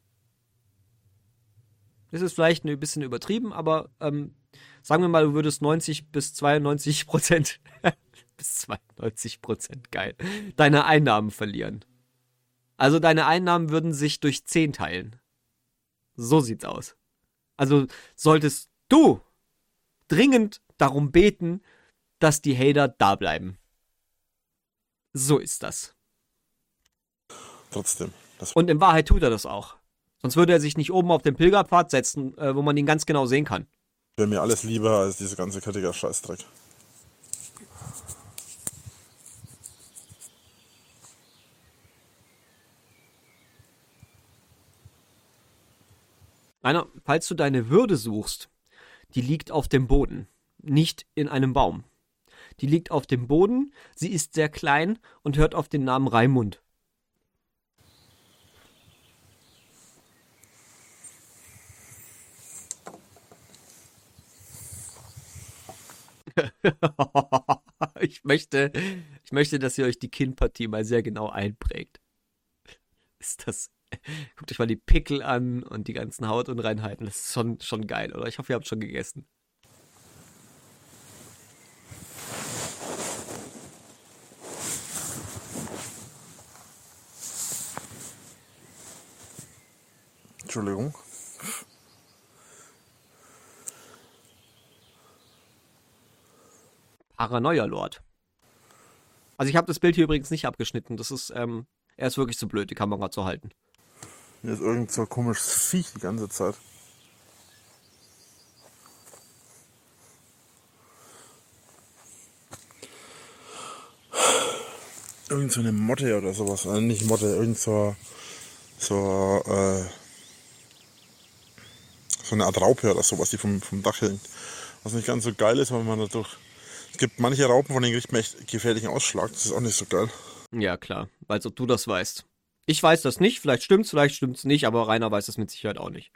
Speaker 1: Das ist vielleicht ein bisschen übertrieben, aber sagen wir mal, du würdest 90 bis 92% bis 92%, geil, deine Einnahmen verlieren. Also deine Einnahmen würden sich durch 10 teilen. So sieht's aus. Also solltest du dringend darum beten, dass die Hater da bleiben. So ist das.
Speaker 2: Trotzdem.
Speaker 1: Und in Wahrheit tut er das auch. Sonst würde er sich nicht oben auf den Pilgerpfad setzen, wo man ihn ganz genau sehen kann.
Speaker 2: Wäre mir alles lieber als diese ganze Kritiker-Scheißdreck.
Speaker 1: Rainer, falls du deine Würde suchst, die liegt auf dem Boden, nicht in einem Baum. Die liegt auf dem Boden, sie ist sehr klein und hört auf den Namen Raimund. Ich möchte, dass ihr euch die Kinnpartie mal sehr genau einprägt. Guckt euch mal die Pickel an und die ganzen Hautunreinheiten. Das ist schon geil, oder? Ich hoffe, ihr habt schon gegessen.
Speaker 2: Entschuldigung.
Speaker 1: Paranoia-Lord. Also ich habe das Bild hier übrigens nicht abgeschnitten. Das ist, er ist wirklich so blöd, die Kamera zu halten.
Speaker 2: Hier ist irgend so ein komisches Viech die ganze Zeit. Irgend so eine Motte oder sowas. Nicht Motte, irgend so eine Art Raupe oder sowas, die vom Dach hängt. Was nicht ganz so geil ist, weil man dadurch... Es gibt manche Raupen, von denen kriegt man echt gefährlichen Ausschlag. Das ist auch nicht so geil.
Speaker 1: Ja, klar. Als ob du das weißt. Ich weiß das nicht. Vielleicht stimmt's nicht, aber Rainer weiß das mit Sicherheit auch nicht.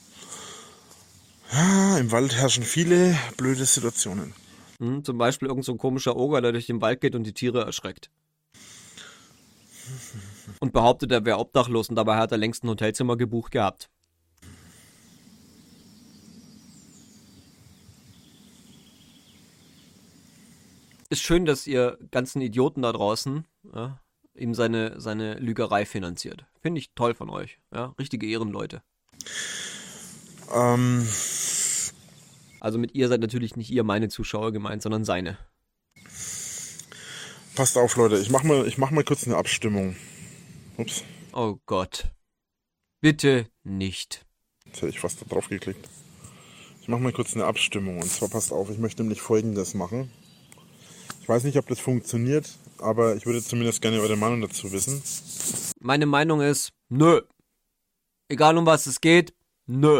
Speaker 2: Ja, im Wald herrschen viele blöde Situationen.
Speaker 1: Zum Beispiel irgend so ein komischer Oger, der durch den Wald geht und die Tiere erschreckt. Und behauptet, er wäre obdachlos und dabei hat er längst ein Hotelzimmer gebucht gehabt. Ist schön, dass ihr ganzen Idioten da draußen ihm seine Lügerei finanziert. Finde ich toll von euch. Ja, richtige Ehrenleute. Also mit ihr seid natürlich nicht ihr meine Zuschauer gemeint, sondern seine.
Speaker 2: Passt auf, Leute. Ich mach mal kurz eine Abstimmung. Ups.
Speaker 1: Oh Gott. Bitte nicht.
Speaker 2: Jetzt hätte ich fast da drauf geklickt. Ich mache mal kurz eine Abstimmung. Und zwar passt auf, ich möchte nämlich Folgendes machen. Ich weiß nicht, ob das funktioniert, aber ich würde zumindest gerne eure Meinung dazu wissen.
Speaker 1: Meine Meinung ist, nö. Egal um was es geht, nö.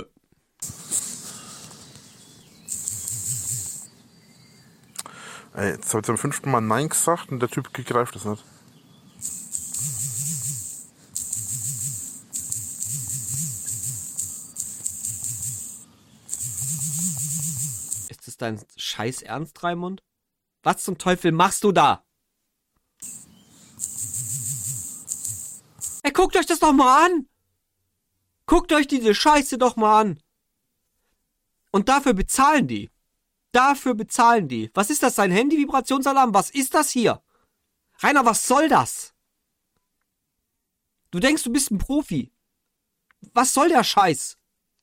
Speaker 2: Ey, jetzt habe ich zum 5. Mal Nein gesagt und der Typ greift das nicht.
Speaker 1: Ist das dein scheiß Ernst, Raimund? Was zum Teufel machst du da? Ey, guckt euch das doch mal an! Guckt euch diese Scheiße doch mal an! Und dafür bezahlen die. Dafür bezahlen die. Was ist das, sein Handy-Vibrationsalarm? Was ist das hier? Rainer, was soll das? Du denkst, du bist ein Profi. Was soll der Scheiß?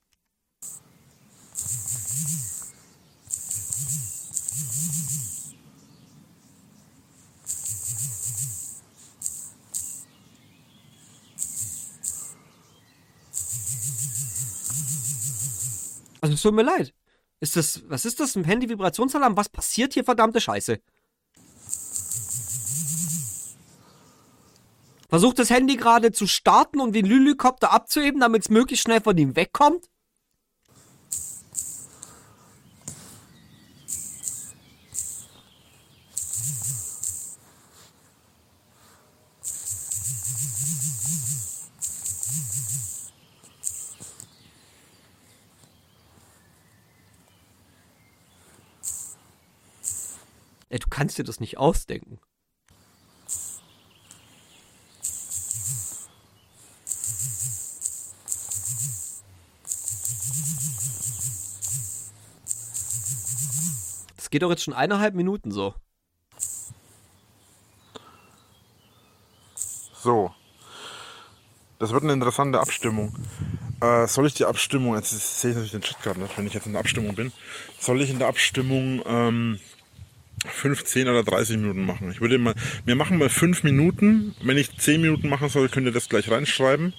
Speaker 1: Also, es tut mir leid. Was ist das? Ein Handy-Vibrationsalarm? Was passiert hier, verdammte Scheiße? Versucht das Handy gerade zu starten und wie ein Lülykopter abzuheben, damit es möglichst schnell von ihm wegkommt? Ey, du kannst dir das nicht ausdenken. Das geht doch jetzt schon 1,5 Minuten so.
Speaker 2: So. Das wird eine interessante Abstimmung. Soll ich die Abstimmung, jetzt sehe ich natürlich den Chat gerade nicht, wenn ich jetzt in der Abstimmung bin, soll ich in der Abstimmung 15 oder 30 Minuten machen? Wir machen mal 5 Minuten. Wenn ich 10 Minuten machen soll, könnt ihr das gleich reinschreiben.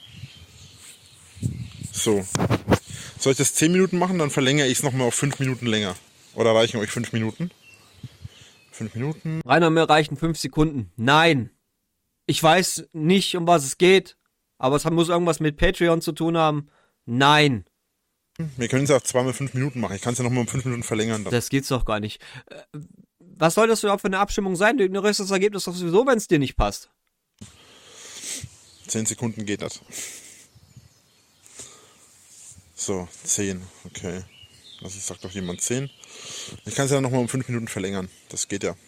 Speaker 2: So. Soll ich das 10 Minuten machen, dann verlängere ich es nochmal auf 5 Minuten länger. Oder reichen euch 5 Minuten? 5 Minuten.
Speaker 1: Rainer, mir reichen 5 Sekunden. Nein. Ich weiß nicht, um was es geht, aber es muss irgendwas mit Patreon zu tun haben. Nein.
Speaker 2: Wir können es auch 2 mal 5 Minuten machen. Ich kann es ja nochmal um 5 Minuten verlängern. Dann.
Speaker 1: Das geht's doch gar nicht. Was soll das überhaupt für eine Abstimmung sein? Du ignorierst das Ergebnis doch sowieso, wenn es dir nicht passt.
Speaker 2: 10 Sekunden geht das. So, 10. Okay. Also ich sag doch jemand 10. Ich kann es ja nochmal um 5 Minuten verlängern. Das geht ja.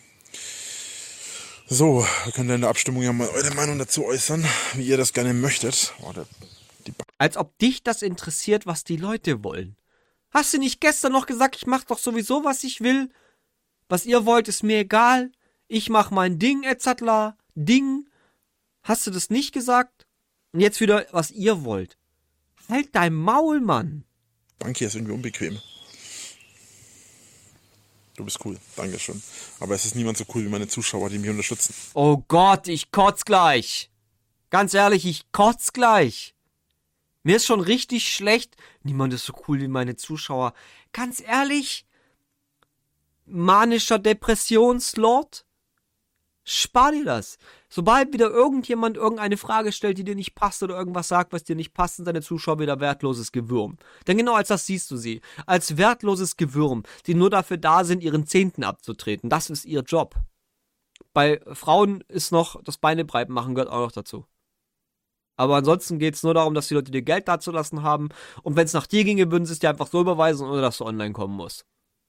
Speaker 2: So, ihr könnt in der Abstimmung ja mal eure Meinung dazu äußern, wie ihr das gerne möchtet. Oh,
Speaker 1: als ob dich das interessiert, was die Leute wollen. Hast du nicht gestern noch gesagt, ich mach doch sowieso, was ich will? Was ihr wollt, ist mir egal. Ich mach mein Ding, etc. Ding. Hast du das nicht gesagt? Und jetzt wieder, was ihr wollt. Halt dein Maul, Mann.
Speaker 2: Danke, ist irgendwie unbequem. Du bist cool, Dankeschön. Aber es ist niemand so cool wie meine Zuschauer, die mich unterstützen.
Speaker 1: Oh Gott, ich kotz gleich. Ganz ehrlich, ich kotz gleich. Mir ist schon richtig schlecht. Niemand ist so cool wie meine Zuschauer. Ganz ehrlich, manischer Depressionslord? Spar dir das. Sobald wieder irgendjemand irgendeine Frage stellt, die dir nicht passt oder irgendwas sagt, was dir nicht passt, sind deine Zuschauer wieder wertloses Gewürm. Denn genau als das siehst du sie. Als wertloses Gewürm, die nur dafür da sind, ihren Zehnten abzutreten. Das ist ihr Job. Bei Frauen ist noch das Beine breit machen, gehört auch noch dazu. Aber ansonsten geht es nur darum, dass die Leute dir Geld dazulassen haben. Und wenn es nach dir ginge, würden sie es dir einfach so überweisen, ohne dass du online kommen musst.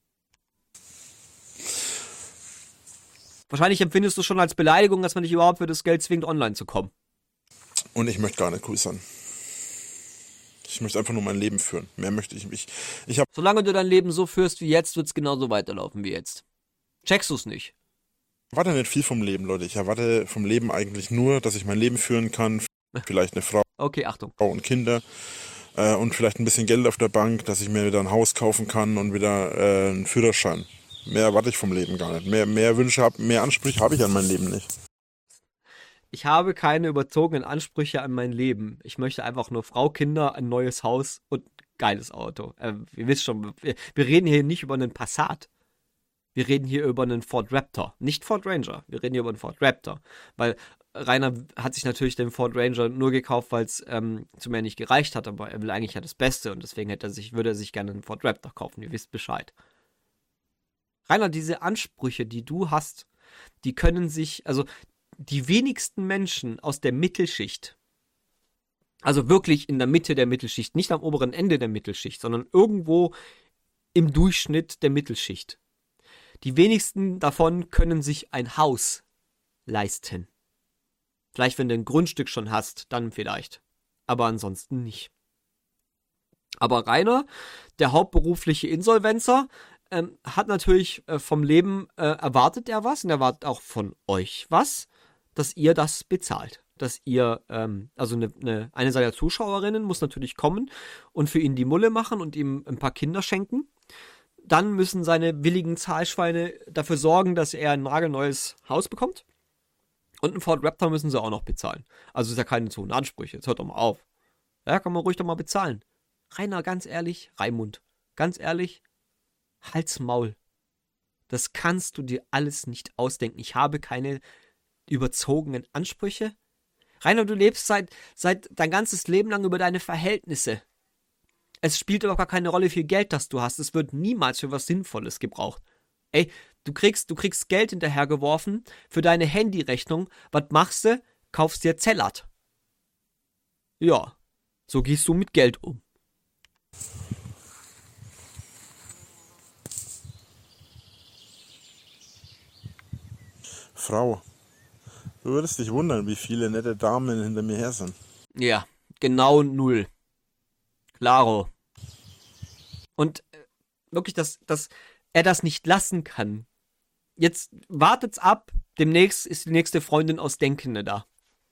Speaker 1: Wahrscheinlich empfindest du schon als Beleidigung, dass man dich überhaupt für das Geld zwingt, online zu kommen.
Speaker 2: Und ich möchte gar nicht cool sein. Ich möchte einfach nur mein Leben führen. Mehr möchte ich nicht.
Speaker 1: Solange du dein Leben so führst wie jetzt, wird es genauso weiterlaufen wie jetzt. Checkst du es nicht?
Speaker 2: Ich erwarte nicht viel vom Leben, Leute. Ich erwarte vom Leben eigentlich nur, dass ich mein Leben führen kann. Vielleicht eine Frau.
Speaker 1: Okay, Achtung.
Speaker 2: Frau und Kinder. Und vielleicht ein bisschen Geld auf der Bank, dass ich mir wieder ein Haus kaufen kann und wieder einen Führerschein. Mehr erwarte ich vom Leben gar nicht. Mehr Wünsche, mehr Ansprüche habe ich an mein Leben nicht.
Speaker 1: Ich habe keine überzogenen Ansprüche an mein Leben. Ich möchte einfach nur Frau, Kinder, ein neues Haus und ein geiles Auto. Ihr wisst schon, wir reden hier nicht über einen Passat. Wir reden hier über einen Ford Raptor. Nicht Ford Ranger. Wir reden hier über einen Ford Raptor. Weil Rainer hat sich natürlich den Ford Ranger nur gekauft, weil es zu mir nicht gereicht hat. Aber er will eigentlich ja das Beste. Und deswegen würde er sich gerne einen Ford Raptor kaufen. Ihr wisst Bescheid. Rainer, diese Ansprüche, die du hast, die können sich, also die wenigsten Menschen aus der Mittelschicht, also wirklich in der Mitte der Mittelschicht, nicht am oberen Ende der Mittelschicht, sondern irgendwo im Durchschnitt der Mittelschicht. Die wenigsten davon können sich ein Haus leisten. Vielleicht, wenn du ein Grundstück schon hast, dann vielleicht. Aber ansonsten nicht. Aber Rainer, der hauptberufliche Insolvenzer, hat natürlich vom Leben erwartet er was und erwartet auch von euch was, dass ihr das bezahlt. Dass ihr, also eine seiner Zuschauerinnen muss natürlich kommen und für ihn die Mulle machen und ihm ein paar Kinder schenken. Dann müssen seine willigen Zahlschweine dafür sorgen, dass er ein nagelneues Haus bekommt. Und einen Ford Raptor müssen sie auch noch bezahlen. Also ist ja keine zu hohen Ansprüche. Jetzt hört doch mal auf. Ja, kann man ruhig doch mal bezahlen. Rainer, ganz ehrlich, Raimund, ganz ehrlich, halt's Maul. Das kannst du dir alles nicht ausdenken. Ich habe keine überzogenen Ansprüche. Rainer, du lebst seit dein ganzes Leben lang über deine Verhältnisse. Es spielt aber gar keine Rolle, wie viel Geld das du hast. Es wird niemals für was Sinnvolles gebraucht. Ey, du kriegst Geld hinterhergeworfen für deine Handyrechnung. Was machst du? Kaufst dir Zellert. Ja, so gehst du mit Geld um.
Speaker 2: Frau, du würdest dich wundern, wie viele nette Damen hinter mir her sind.
Speaker 1: Ja, genau 0. Klaro. Und wirklich, dass er das nicht lassen kann. Jetzt wartet's ab. Demnächst ist die nächste Freundin aus Denkende da.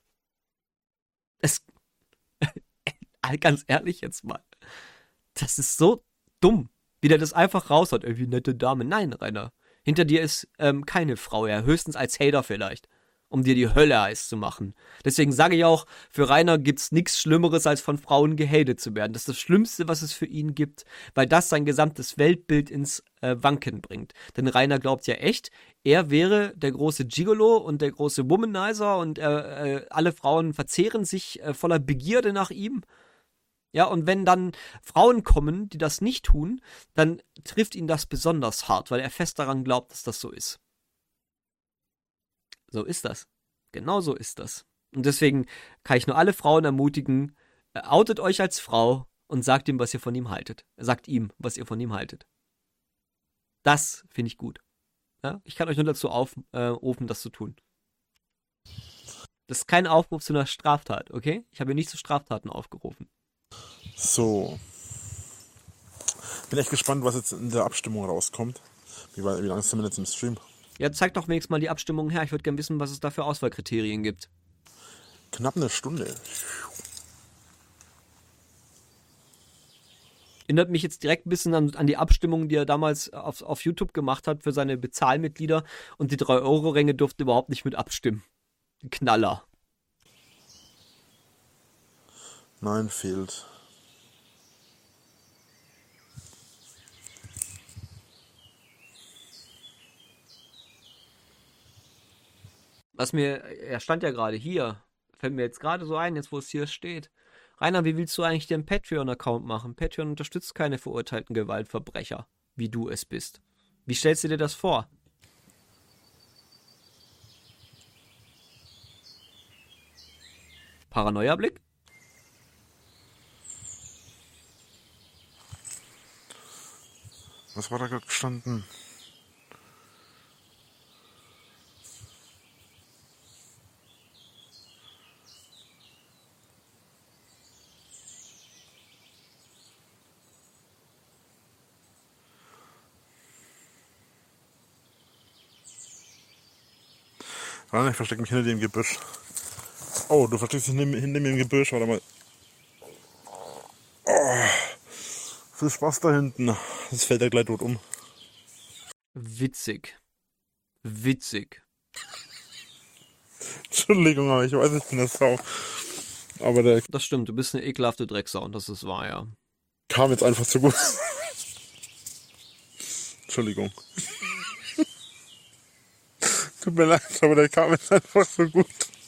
Speaker 1: Ganz ehrlich jetzt mal. Das ist so dumm, wie der das einfach raus hat. Irgendwie nette Dame. Nein, Rainer. Hinter dir ist keine Frau, ja. Höchstens als Hater vielleicht. Um dir die Hölle heiß zu machen. Deswegen sage ich auch, für Rainer gibt's nichts Schlimmeres, als von Frauen gehatet zu werden. Das ist das Schlimmste, was es für ihn gibt, weil das sein gesamtes Weltbild ins Wanken bringt. Denn Rainer glaubt ja echt, er wäre der große Gigolo und der große Womanizer und alle Frauen verzehren sich voller Begierde nach ihm. Ja, und wenn dann Frauen kommen, die das nicht tun, dann trifft ihn das besonders hart, weil er fest daran glaubt, dass das so ist. So ist das. Genau so ist das. Und deswegen kann ich nur alle Frauen ermutigen, outet euch als Frau und sagt ihm, was ihr von ihm haltet. Sagt ihm, was ihr von ihm haltet. Das finde ich gut. Ja? Ich kann euch nur dazu aufrufen, das zu tun. Das ist kein Aufruf zu einer Straftat, okay? Ich habe hier nicht zu Straftaten aufgerufen.
Speaker 2: So. Bin echt gespannt, was jetzt in der Abstimmung rauskommt. Wie lange sind wir jetzt im Stream?
Speaker 1: Ja, zeig doch wenigstens mal die Abstimmung her. Ich würde gerne wissen, was es da für Auswahlkriterien gibt.
Speaker 2: Knapp eine Stunde.
Speaker 1: Erinnert mich jetzt direkt ein bisschen an die Abstimmung, die er damals auf YouTube gemacht hat für seine Bezahlmitglieder. Und die 3-Euro-Ränge durften überhaupt nicht mit abstimmen. Knaller.
Speaker 2: Nein, fehlt.
Speaker 1: Er stand ja gerade hier. Fällt mir jetzt gerade so ein, jetzt wo es hier steht. Rainer, wie willst du eigentlich den Patreon-Account machen? Patreon unterstützt keine verurteilten Gewaltverbrecher, wie du es bist. Wie stellst du dir das vor? Paranoia-Blick?
Speaker 2: Was war da gerade gestanden? Nein, ich verstecke mich hinter dem Gebüsch. Oh, du versteckst dich hinter mir im Gebüsch. Warte mal. Oh, viel Spaß da hinten. Das fällt ja gleich tot um.
Speaker 1: Witzig. Witzig.
Speaker 2: Entschuldigung, aber ich weiß, ich bin eine Sau. Aber der
Speaker 1: Das stimmt, du bist eine ekelhafte Drecksau, das ist wahr, ja.
Speaker 2: kam jetzt einfach zu gut. Entschuldigung. Tut mir leid, aber der kam jetzt einfach so gut.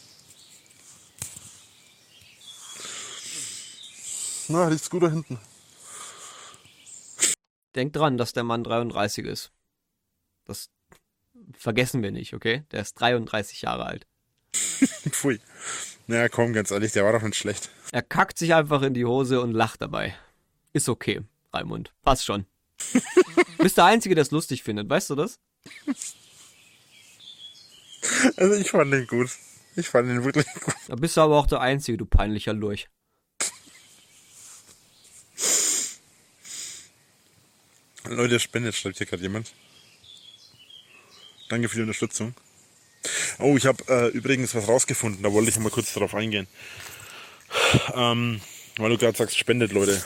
Speaker 2: Na, liegt's gut da hinten.
Speaker 1: Denk dran, dass der Mann 33 ist. Das vergessen wir nicht, okay? Der ist 33 Jahre alt.
Speaker 2: Pfui. Naja, komm, ganz ehrlich, der war doch nicht schlecht.
Speaker 1: Er kackt sich einfach in die Hose und lacht dabei. Ist okay, Raimund. Passt schon. Bist der Einzige, der es lustig findet, weißt du das?
Speaker 2: Also ich fand den gut. Ich fand den wirklich gut.
Speaker 1: Da bist du aber auch der Einzige, du peinlicher Lurch.
Speaker 2: Leute, spendet, schreibt hier gerade jemand. Danke für die Unterstützung. Oh, ich habe übrigens was rausgefunden, da wollte ich mal kurz darauf eingehen. Weil du gerade sagst, spendet, Leute.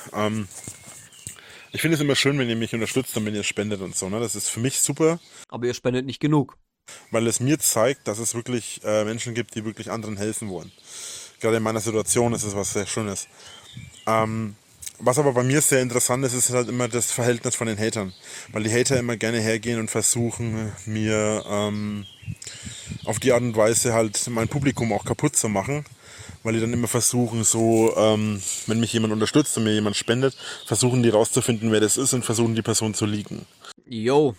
Speaker 2: Ich finde es immer schön, wenn ihr mich unterstützt und wenn ihr spendet und so. Ne? Das ist für mich super.
Speaker 1: Aber ihr spendet nicht genug.
Speaker 2: Weil es mir zeigt, dass es wirklich Menschen gibt, die wirklich anderen helfen wollen. Gerade in meiner Situation ist es was sehr Schönes. Was aber bei mir sehr interessant ist, ist halt immer das Verhältnis von den Hatern. Weil die Hater immer gerne hergehen und versuchen, mir auf die Art und Weise halt mein Publikum auch kaputt zu machen. Weil die dann immer versuchen, so, wenn mich jemand unterstützt und mir jemand spendet, versuchen die rauszufinden, wer das ist und versuchen die Person zu leaken.
Speaker 1: Jo,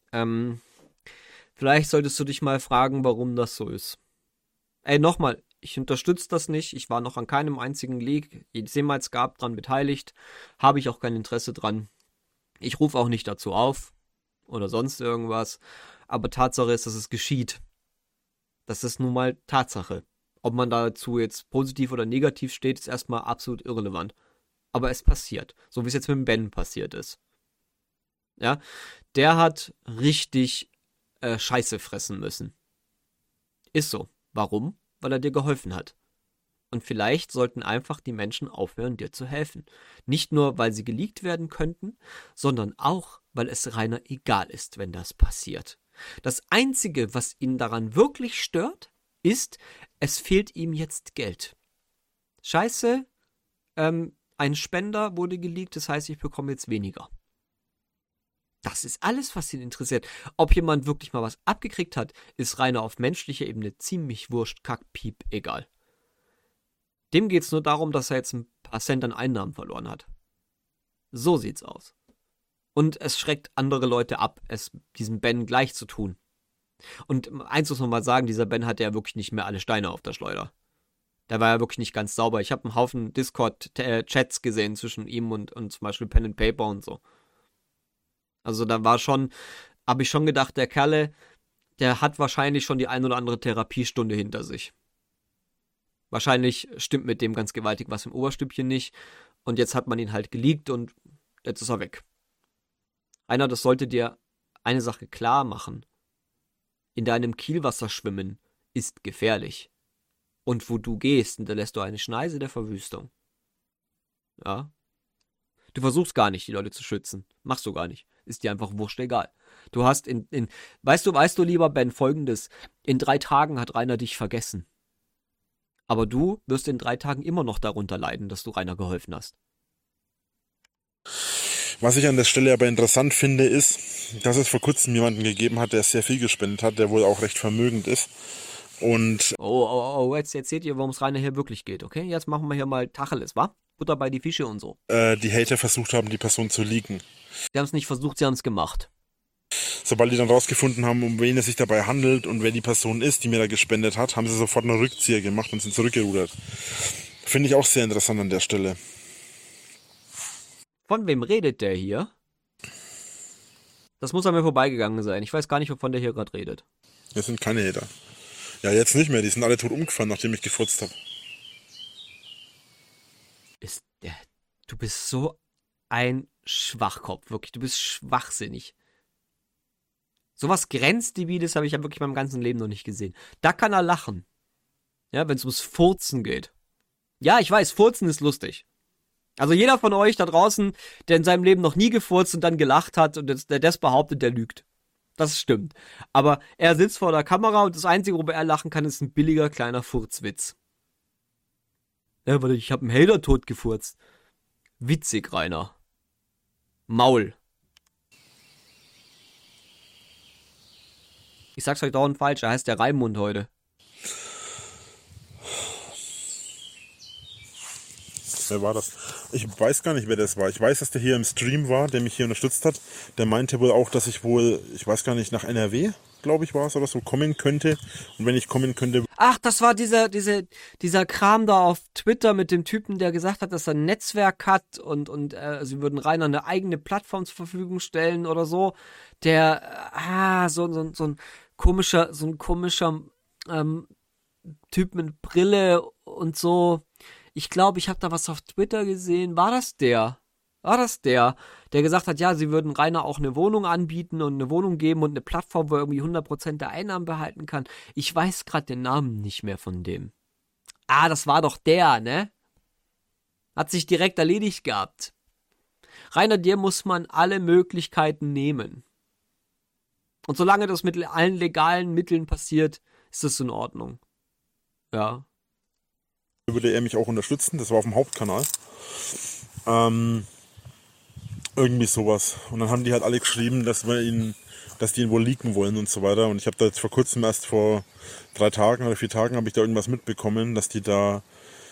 Speaker 1: vielleicht solltest du dich mal fragen, warum das so ist. Ey, nochmal, ich unterstütze das nicht. Ich war noch an keinem einzigen Leak jemals dran beteiligt. Habe ich auch kein Interesse dran. Ich rufe auch nicht dazu auf oder sonst irgendwas. Aber Tatsache ist, dass es geschieht. Das ist nun mal Tatsache. Ob man dazu jetzt positiv oder negativ steht, ist erstmal absolut irrelevant. Aber es passiert. So wie es jetzt mit dem Ben passiert ist. Ja, der hat richtig Scheiße fressen müssen. Ist so. Warum? Weil er dir geholfen hat. Und vielleicht sollten einfach die Menschen aufhören, dir zu helfen. Nicht nur, weil sie geleakt werden könnten, sondern auch, weil es Rainer egal ist, wenn das passiert. Das Einzige, was ihn daran wirklich stört, ist, es fehlt ihm jetzt Geld. Scheiße, ein Spender wurde geleakt, das heißt, ich bekomme jetzt weniger. Das ist alles, was ihn interessiert. Ob jemand wirklich mal was abgekriegt hat, ist Rainer auf menschlicher Ebene ziemlich wurscht, kack, piep, egal. Dem geht's nur darum, dass er jetzt ein paar Cent an Einnahmen verloren hat. So sieht's aus. Und es schreckt andere Leute ab, es diesem Ben gleich zu tun. Und eins muss man mal sagen, dieser Ben hatte ja wirklich nicht mehr alle Steine auf der Schleuder. Der war ja wirklich nicht ganz sauber. Ich habe einen Haufen Discord-Chats gesehen zwischen ihm und zum Beispiel Pen and Paper und so. Also da habe ich schon gedacht, der Kerle, der hat wahrscheinlich schon die ein oder andere Therapiestunde hinter sich. Wahrscheinlich stimmt mit dem ganz gewaltig was im Oberstübchen nicht. Und jetzt hat man ihn halt geleakt und jetzt ist er weg. Rainer, das sollte dir eine Sache klar machen. In deinem Kielwasser schwimmen ist gefährlich. Und wo du gehst, hinterlässt du eine Schneise der Verwüstung. Ja. Du versuchst gar nicht, die Leute zu schützen. Machst du gar nicht. Ist dir einfach wurscht egal. Du hast weißt du, lieber Ben, Folgendes. In 3 Tagen hat Rainer dich vergessen. Aber du wirst in 3 Tagen immer noch darunter leiden, dass du Rainer geholfen hast.
Speaker 2: Was ich an der Stelle aber interessant finde, ist, dass es vor kurzem jemanden gegeben hat, der sehr viel gespendet hat, der wohl auch recht vermögend ist. Und
Speaker 1: jetzt erzählt ihr, worum es Rainer hier wirklich geht, okay? Jetzt machen wir hier mal Tacheles, wa? Butter bei die Fische und so.
Speaker 2: Die Hater versucht haben, die Person zu leaken.
Speaker 1: Sie haben es nicht versucht, sie haben es gemacht.
Speaker 2: Sobald die dann rausgefunden haben, um wen es sich dabei handelt und wer die Person ist, die mir da gespendet hat, haben sie sofort einen Rückzieher gemacht und sind zurückgerudert. Finde ich auch sehr interessant an der Stelle.
Speaker 1: Von wem redet der hier? Das muss an mir vorbeigegangen sein. Ich weiß gar nicht, wovon der hier gerade redet.
Speaker 2: Das sind keine Hater. Ja, jetzt nicht mehr. Die sind alle tot umgefallen, nachdem ich gefurzt habe.
Speaker 1: Du bist so ein Schwachkopf, wirklich. Du bist schwachsinnig. Sowas Grenzdebiles habe ich ja wirklich meinem ganzen Leben noch nicht gesehen. Da kann er lachen. Ja, wenn es ums Furzen geht. Ja, ich weiß, Furzen ist lustig. Also jeder von euch da draußen, der in seinem Leben noch nie gefurzt und dann gelacht hat und der das behauptet, der lügt. Das stimmt. Aber er sitzt vor der Kamera und das Einzige, worüber er lachen kann, ist ein billiger kleiner Furzwitz. Ja, warte, ich habe einen Hater tot gefurzt. Witzig, Rainer. Maul. Ich sag's euch dauernd falsch, er heißt der Raimund heute.
Speaker 2: Wer war das? Ich weiß gar nicht, wer das war. Ich weiß, dass der hier im Stream war, der mich hier unterstützt hat. Der meinte wohl auch, dass ich wohl, ich weiß gar nicht, nach NRW, glaube ich, war es oder so, kommen könnte. Und wenn ich kommen könnte...
Speaker 1: Ach, das war dieser Kram da auf Twitter mit dem Typen, der gesagt hat, dass er ein Netzwerk hat und sie würden Rainer eine eigene Plattform zur Verfügung stellen oder so. Der, so ein komischer Typ mit Brille und so. Ich glaube, ich habe da was auf Twitter gesehen. War das der, der gesagt hat, ja, sie würden Rainer auch eine Wohnung anbieten und eine Wohnung geben und eine Plattform, wo er irgendwie 100% der Einnahmen behalten kann. Ich weiß gerade den Namen nicht mehr von dem. Das war doch der, ne? Hat sich direkt erledigt gehabt. Rainer, dir muss man alle Möglichkeiten nehmen. Und solange das mit allen legalen Mitteln passiert, ist das in Ordnung. Ja.
Speaker 2: Würde er mich auch unterstützen, das war auf dem Hauptkanal. Irgendwie sowas. Und dann haben die halt alle geschrieben, dass die ihn wohl leaken wollen und so weiter. Und ich habe da jetzt vor kurzem, erst vor 3 Tagen oder 4 Tagen, habe ich da irgendwas mitbekommen, dass die da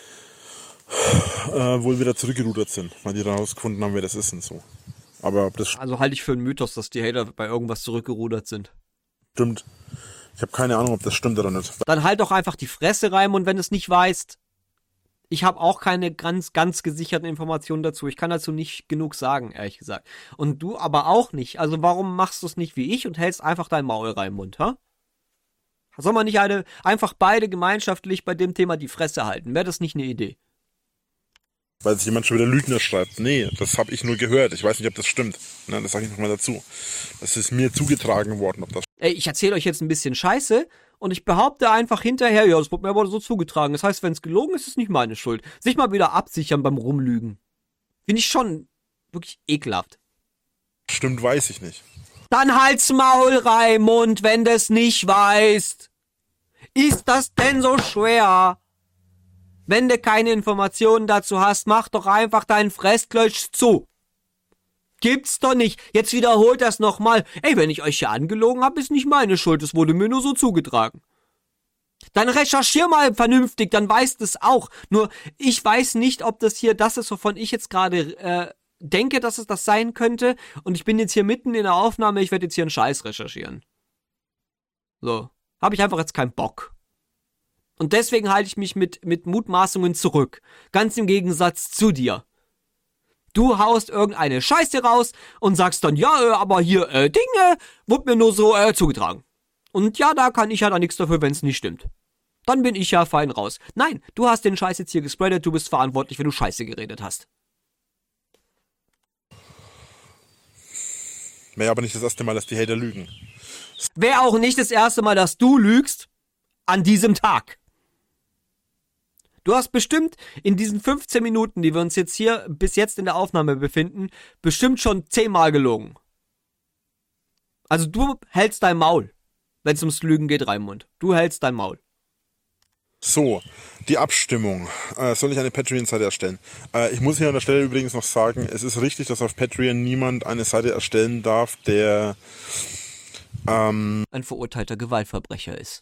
Speaker 2: wohl wieder zurückgerudert sind, weil die da herausgefunden haben, wer das ist und so. Aber das
Speaker 1: also halte ich für einen Mythos, dass die Hater bei irgendwas zurückgerudert sind.
Speaker 2: Stimmt. Ich habe keine Ahnung, ob das stimmt oder nicht.
Speaker 1: Dann halt doch einfach die Fresse, Raimund, wenn du es nicht weißt. Ich habe auch keine ganz gesicherten Informationen dazu. Ich kann dazu nicht genug sagen, ehrlich gesagt. Und du aber auch nicht. Also warum machst du es nicht wie ich und hältst einfach dein Maul rein im Mund, ha? Soll man nicht einfach beide gemeinschaftlich bei dem Thema die Fresse halten? Wäre das nicht eine Idee?
Speaker 2: Weil sich jemand schon wieder Lügner schreibt. Nee, das habe ich nur gehört. Ich weiß nicht, ob das stimmt. Na, das sage ich nochmal dazu. Das ist mir zugetragen worden, ob das...
Speaker 1: Ich erzähle euch jetzt ein bisschen Scheiße und ich behaupte einfach hinterher, ja, das wurde mir aber so zugetragen. Das heißt, wenn es gelogen ist, ist es nicht meine Schuld. Sich mal wieder absichern beim Rumlügen. Finde ich schon wirklich ekelhaft.
Speaker 2: Stimmt, weiß ich nicht.
Speaker 1: Dann halt's Maul, Raimund, wenn du es nicht weißt. Ist das denn so schwer? Wenn du keine Informationen dazu hast, mach doch einfach deinen Fressklötsch zu. Gibt's doch nicht. Jetzt wiederholt das nochmal. Ey, wenn ich euch hier angelogen habe, ist nicht meine Schuld. Es wurde mir nur so zugetragen. Dann recherchier mal vernünftig, dann weißt es auch. Nur, ich weiß nicht, ob das hier das ist, wovon ich jetzt gerade denke, dass es das sein könnte. Und ich bin jetzt hier mitten in der Aufnahme, ich werde jetzt hier einen Scheiß recherchieren. So. Habe ich einfach jetzt keinen Bock. Und deswegen halte ich mich mit Mutmaßungen zurück. Ganz im Gegensatz zu dir. Du haust irgendeine Scheiße raus und sagst dann, ja, aber hier, Dinge, wurde mir nur so zugetragen. Und ja, da kann ich ja da nichts dafür, wenn es nicht stimmt. Dann bin ich ja fein raus. Nein, du hast den Scheiß jetzt hier gespreadet, du bist verantwortlich, wenn du Scheiße geredet hast.
Speaker 2: Wäre aber nicht das erste Mal, dass die Hater lügen.
Speaker 1: Wäre auch nicht das erste Mal, dass du lügst an diesem Tag. Du hast bestimmt in diesen 15 Minuten, die wir uns jetzt hier bis jetzt in der Aufnahme befinden, bestimmt schon 10-mal gelogen. Also du hältst dein Maul, wenn es ums Lügen geht, Raimund. Du hältst dein Maul.
Speaker 2: So, die Abstimmung. Soll ich eine Patreon-Seite erstellen? Ich muss hier an der Stelle übrigens noch sagen, es ist richtig, dass auf Patreon niemand eine Seite erstellen darf, der
Speaker 1: ein verurteilter Gewaltverbrecher ist.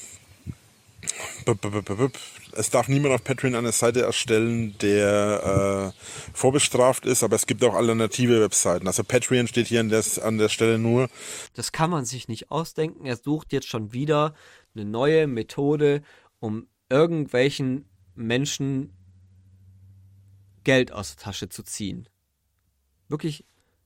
Speaker 2: Es darf niemand auf Patreon eine Seite erstellen, der vorbestraft ist, aber es gibt auch alternative Webseiten. Also Patreon steht hier an der Stelle nur.
Speaker 1: Das kann man sich nicht ausdenken. Er sucht jetzt schon wieder eine neue Methode, um irgendwelchen Menschen Geld aus der Tasche zu ziehen. Wirklich.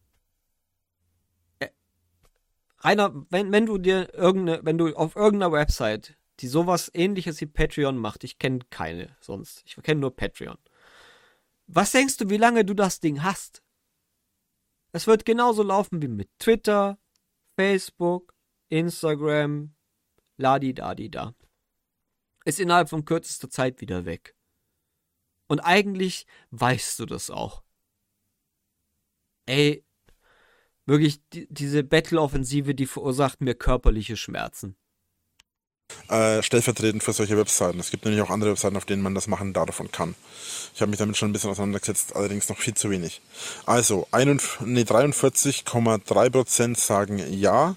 Speaker 1: Rainer, wenn du auf irgendeiner Website, die sowas ähnliches wie Patreon macht, ich kenne keine sonst, ich kenne nur Patreon. Was denkst du, wie lange du das Ding hast? Es wird genauso laufen wie mit Twitter, Facebook, Instagram, ladidadida. Ist innerhalb von kürzester Zeit wieder weg. Und eigentlich weißt du das auch. Ey, wirklich, diese Battle-Offensive, die verursacht mir körperliche Schmerzen.
Speaker 2: Stellvertretend für solche Webseiten. Es gibt nämlich auch andere Webseiten, auf denen man das machen davon kann. Ich habe mich damit schon ein bisschen auseinandergesetzt, allerdings noch viel zu wenig. Also, 43,3% sagen ja.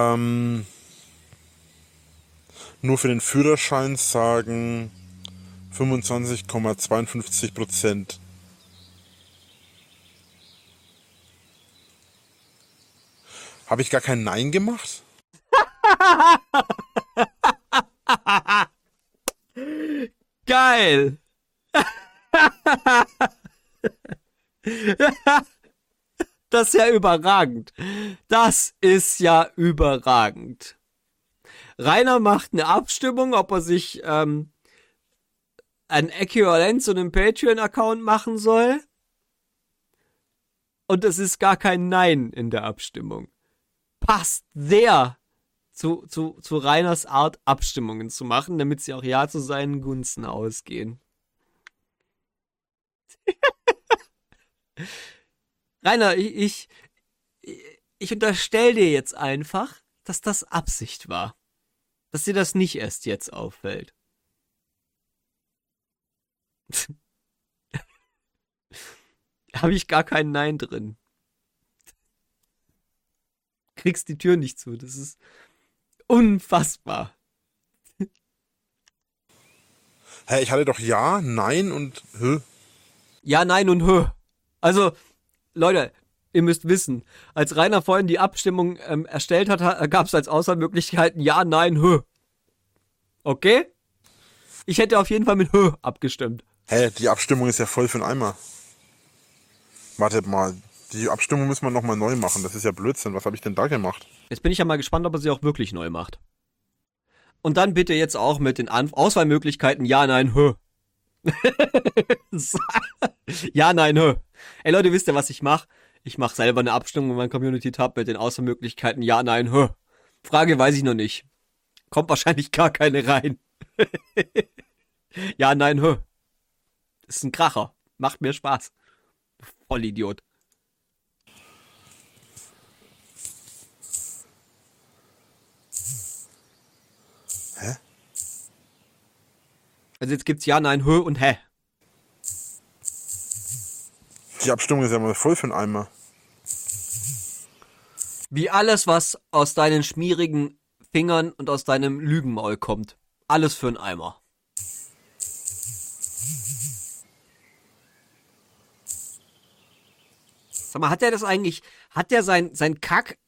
Speaker 2: Nur für den Führerschein sagen 25,52%. Habe ich gar kein Nein gemacht?
Speaker 1: Geil! Das ist ja überragend. Das ist ja überragend. Rainer macht eine Abstimmung, ob er sich ein Äquivalent zu einem Patreon-Account machen soll. Und es ist gar kein Nein in der Abstimmung. Passt sehr zu Rainers Art, Abstimmungen zu machen, damit sie auch ja zu seinen Gunsten ausgehen. Rainer, ich unterstelle dir jetzt einfach, dass das Absicht war. Dass dir das nicht erst jetzt auffällt. Habe ich gar kein Nein drin. Kriegst die Tür nicht zu. Das ist unfassbar.
Speaker 2: Hä, ich hatte doch Ja, Nein und Hö.
Speaker 1: Ja, nein und hö. Also, Leute, ihr müsst wissen, als Rainer vorhin die Abstimmung erstellt hat, gab es als Auswahlmöglichkeiten Ja, nein, hö. Okay? Ich hätte auf jeden Fall mit hö abgestimmt.
Speaker 2: Hä, die Abstimmung ist ja voll für den Eimer. Wartet mal, die Abstimmung müssen wir nochmal neu machen. Das ist ja Blödsinn. Was habe ich denn da gemacht?
Speaker 1: Jetzt bin ich ja mal gespannt, ob er sie auch wirklich neu macht. Und dann bitte jetzt auch mit den Auswahlmöglichkeiten Ja, nein, hö. Ja, nein, hö. Ey Leute, wisst ihr, was ich mache? Ich mache selber eine Abstimmung in meinem Community-Tab mit den Auswahlmöglichkeiten Ja, nein, hö. Frage weiß ich noch nicht. Kommt wahrscheinlich gar keine rein. Ja, nein, hö. Ist ein Kracher. Macht mir Spaß. Vollidiot.
Speaker 2: Hä?
Speaker 1: Also jetzt gibt's Ja, nein, hö und hä.
Speaker 2: Die Abstimmung ist ja mal voll für den Eimer.
Speaker 1: Wie alles, was aus deinen schmierigen Fingern und aus deinem Lügenmaul kommt. Alles für einen Eimer. Sag mal, hat der das eigentlich, hat der sein Kack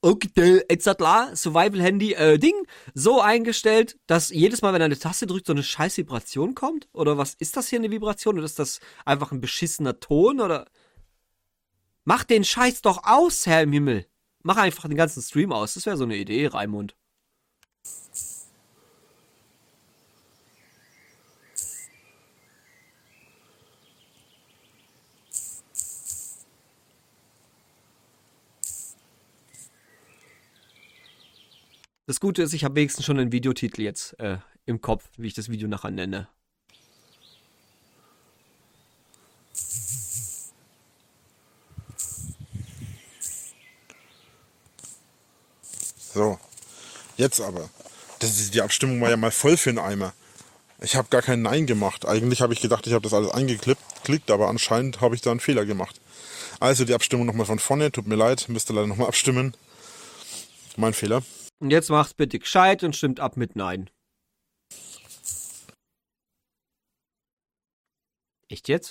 Speaker 1: Survival-Handy-Ding so eingestellt, dass jedes Mal, wenn er eine Taste drückt, so eine scheiß Vibration kommt? Oder was, ist das hier eine Vibration? Oder ist das einfach ein beschissener Ton? Oder mach den Scheiß doch aus, Herr im Himmel. Mach einfach den ganzen Stream aus. Das wäre so eine Idee, Raimund. Das Gute ist, ich habe wenigstens schon einen Videotitel jetzt im Kopf, wie ich das Video nachher nenne.
Speaker 2: So, jetzt aber. Die Abstimmung war ja mal voll für den Eimer. Ich habe gar kein Nein gemacht. Eigentlich habe ich gedacht, ich habe das alles eingeklickt, aber anscheinend habe ich da einen Fehler gemacht. Also die Abstimmung nochmal von vorne. Tut mir leid, müsst ihr leider nochmal abstimmen. Mein Fehler.
Speaker 1: Und jetzt macht's bitte gescheit und stimmt ab mit Nein. Echt jetzt?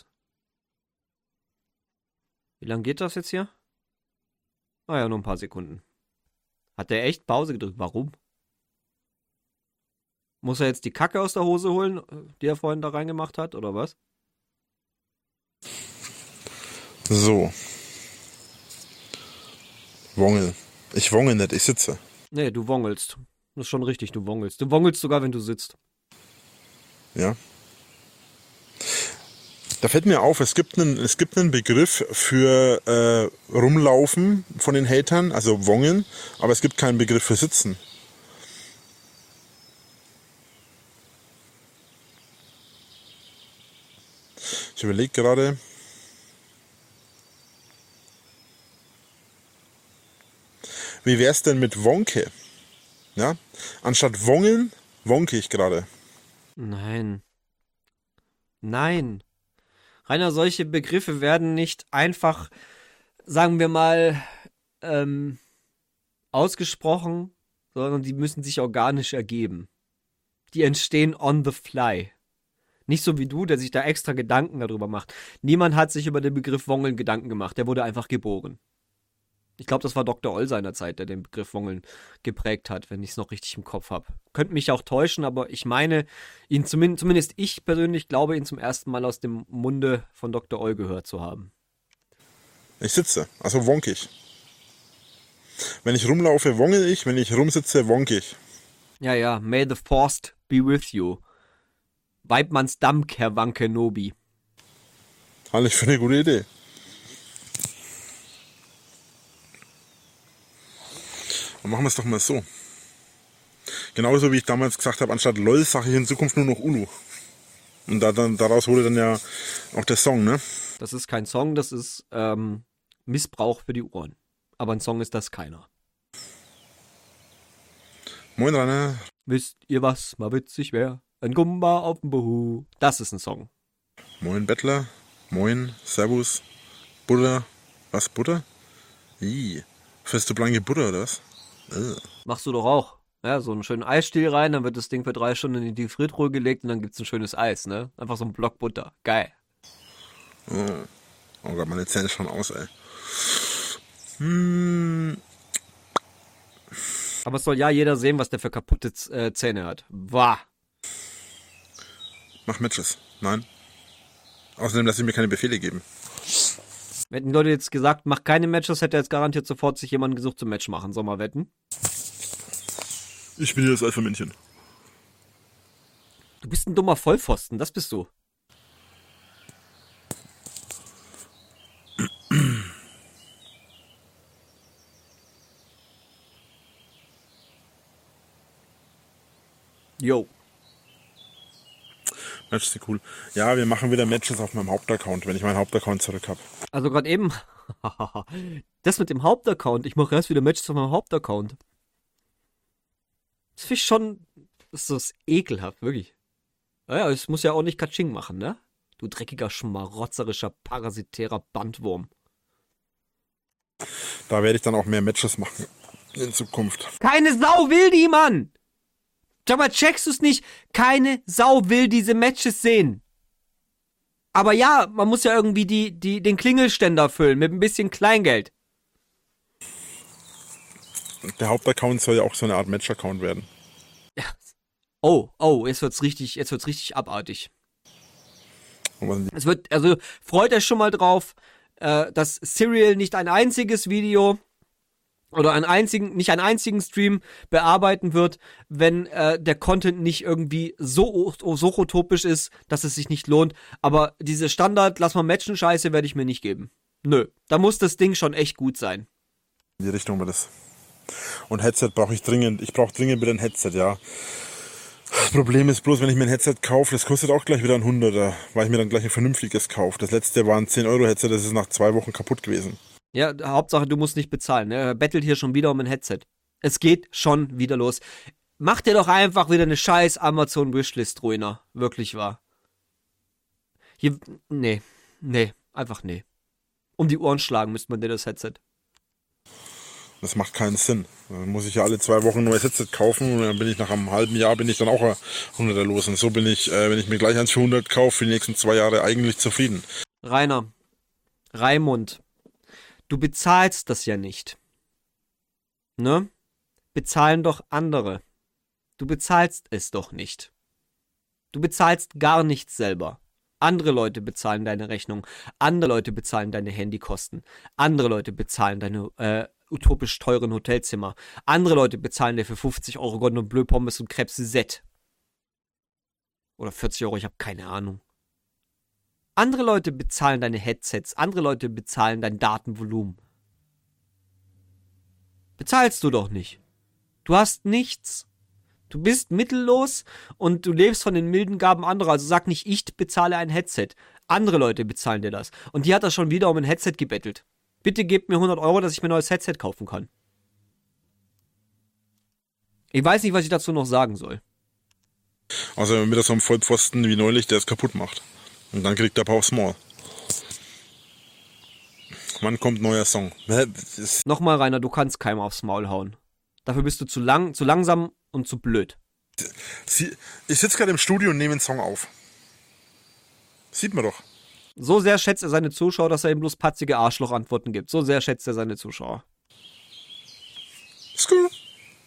Speaker 1: Wie lange geht das jetzt hier? Ah ja, nur ein paar Sekunden. Hat der echt Pause gedrückt? Warum? Muss er jetzt die Kacke aus der Hose holen, die er vorhin da reingemacht hat, oder was?
Speaker 2: So. Wongel. Ich wongel nicht, ich sitze.
Speaker 1: Nee, du wongelst. Das ist schon richtig, du wongelst. Du wongelst sogar, wenn du sitzt.
Speaker 2: Ja. Da fällt mir auf, es gibt einen Begriff für Rumlaufen von den Hatern, also Wongeln, aber es gibt keinen Begriff für Sitzen. Ich überlege gerade. Wie wär's denn mit Wonke? Ja? Anstatt Wongeln, wonke ich gerade.
Speaker 1: Nein. Nein. Rainer, solche Begriffe werden nicht einfach, sagen wir mal, ausgesprochen, sondern die müssen sich organisch ergeben. Die entstehen on the fly. Nicht so wie du, der sich da extra Gedanken darüber macht. Niemand hat sich über den Begriff Wongeln Gedanken gemacht. Der wurde einfach geboren. Ich glaube, das war Dr. Oll seinerzeit, der den Begriff Wongeln geprägt hat, wenn ich es noch richtig im Kopf habe. Könnte mich auch täuschen, aber ich meine, ihn zumindest ich persönlich glaube, ihn zum ersten Mal aus dem Munde von Dr. Oll gehört zu haben.
Speaker 2: Ich sitze, also wonk ich. Wenn ich rumlaufe, wongel ich. Wenn ich rumsitze, wonk ich.
Speaker 1: Ja, may the force be with you. Weibmanns Dank, Herr Wanke Nobi.
Speaker 2: Halte ich für eine gute Idee. Dann machen wir es doch mal so. Genauso wie ich damals gesagt habe, anstatt LOL sage ich in Zukunft nur noch UNO. Und daraus wurde dann ja auch der Song, ne?
Speaker 1: Das ist kein Song, das ist Missbrauch für die Ohren. Aber ein Song ist das keiner.
Speaker 2: Moin Rainer.
Speaker 1: Wisst ihr, was mal witzig wäre? Ein Gumba auf dem Buhu. Das ist ein Song.
Speaker 2: Moin Bettler. Moin. Servus. Butter. Was, Butter? Fährst du blanke Butter oder was?
Speaker 1: Machst du doch auch. Ja, so einen schönen Eisstiel rein, dann wird das Ding für 3 Stunden in die Gefriertruhe gelegt und dann gibt's ein schönes Eis, ne? Einfach so ein Block Butter. Geil.
Speaker 2: Oh Gott, meine Zähne schauen aus, ey.
Speaker 1: Aber es soll ja jeder sehen, was der für kaputte Zähne hat. Wah.
Speaker 2: Mach Matches. Nein. Außerdem lasse ich mir keine Befehle geben.
Speaker 1: Hätten die Leute jetzt gesagt, mach keine Matches, hätte jetzt garantiert sofort sich jemanden gesucht zum Match machen. Soll mal wetten?
Speaker 2: Ich bin hier das Alpha-Männchen.
Speaker 1: Du bist ein dummer Vollpfosten, das bist du. Yo.
Speaker 2: Matches sind cool. Ja, wir machen wieder Matches auf meinem Hauptaccount, wenn ich meinen Hauptaccount zurück habe.
Speaker 1: Also gerade eben. Das mit dem Hauptaccount. Ich mache erst wieder Matches auf meinem Hauptaccount. Das finde ich schon. Das ist ekelhaft, wirklich. Naja, es muss ja auch nicht Katsching machen, ne? Du dreckiger, schmarotzerischer, parasitärer Bandwurm.
Speaker 2: Da werde ich dann auch mehr Matches machen. In Zukunft.
Speaker 1: Keine Sau will die, Mann! Sag mal, checkst du's nicht? Keine Sau will diese Matches sehen. Aber ja, man muss ja irgendwie den Klingelständer füllen mit ein bisschen Kleingeld.
Speaker 2: Der Hauptaccount soll ja auch so eine Art Match-Account werden.
Speaker 1: Ja. Oh, jetzt wird's richtig abartig. Also freut euch schon mal drauf, dass Serial nicht ein einziges Video oder nicht einen einzigen Stream bearbeiten wird, wenn der Content nicht irgendwie so utopisch ist, dass es sich nicht lohnt. Aber diese Standard, lass mal matchen Scheiße, werde ich mir nicht geben. Nö, da muss das Ding schon echt gut sein.
Speaker 2: In die Richtung war das. Und Headset brauche ich dringend. Ich brauche dringend wieder ein Headset, ja. Das Problem ist bloß, wenn ich mir ein Headset kaufe, das kostet auch gleich wieder ein 100er, weil ich mir dann gleich ein vernünftiges kaufe. Das letzte war ein 10-Euro-Headset, das ist nach 2 Wochen kaputt gewesen.
Speaker 1: Ja, Hauptsache, du musst nicht bezahlen. Ne? Er bettelt hier schon wieder um ein Headset. Es geht schon wieder los. Mach dir doch einfach wieder eine scheiß Amazon-Wishlist-Ruiner. Wirklich wahr. Hier, nee, einfach nee. Um die Ohren schlagen müsste man dir das Headset.
Speaker 2: Das macht keinen Sinn. Dann muss ich ja alle 2 Wochen ein neues Headset kaufen und dann bin ich nach einem halben Jahr bin ich dann auch 100er los. Und so bin ich, wenn ich mir gleich eins für 100 kaufe, für die nächsten 2 Jahre eigentlich zufrieden.
Speaker 1: Raimund, du bezahlst das ja nicht. Ne? Bezahlen doch andere. Du bezahlst es doch nicht. Du bezahlst gar nichts selber. Andere Leute bezahlen deine Rechnung. Andere Leute bezahlen deine Handykosten. Andere Leute bezahlen deine utopisch teuren Hotelzimmer. Andere Leute bezahlen dir für 50 Euro Cordon Bleu Pommes und Crêpes Suzette. Oder 40 Euro, ich habe keine Ahnung. Andere Leute bezahlen deine Headsets. Andere Leute bezahlen dein Datenvolumen. Bezahlst du doch nicht. Du hast nichts. Du bist mittellos und du lebst von den milden Gaben anderer. Also sag nicht, ich bezahle ein Headset. Andere Leute bezahlen dir das. Und die hat das schon wieder um ein Headset gebettelt. Bitte gebt mir 100 Euro, dass ich mir ein neues Headset kaufen kann. Ich weiß nicht, was ich dazu noch sagen soll.
Speaker 2: Also mit so einem Vollpfosten wie neulich, der es kaputt macht. Und dann kriegt er Power Small. Wann kommt neuer Song?
Speaker 1: Nochmal, Rainer, du kannst keinem aufs Maul hauen. Dafür bist du zu langsam und zu blöd.
Speaker 2: Ich sitze gerade im Studio und nehme einen Song auf. Sieht man doch.
Speaker 1: So sehr schätzt er seine Zuschauer, dass er ihm bloß patzige Arschloch-Antworten gibt. So sehr schätzt er seine Zuschauer.
Speaker 2: Ist cool.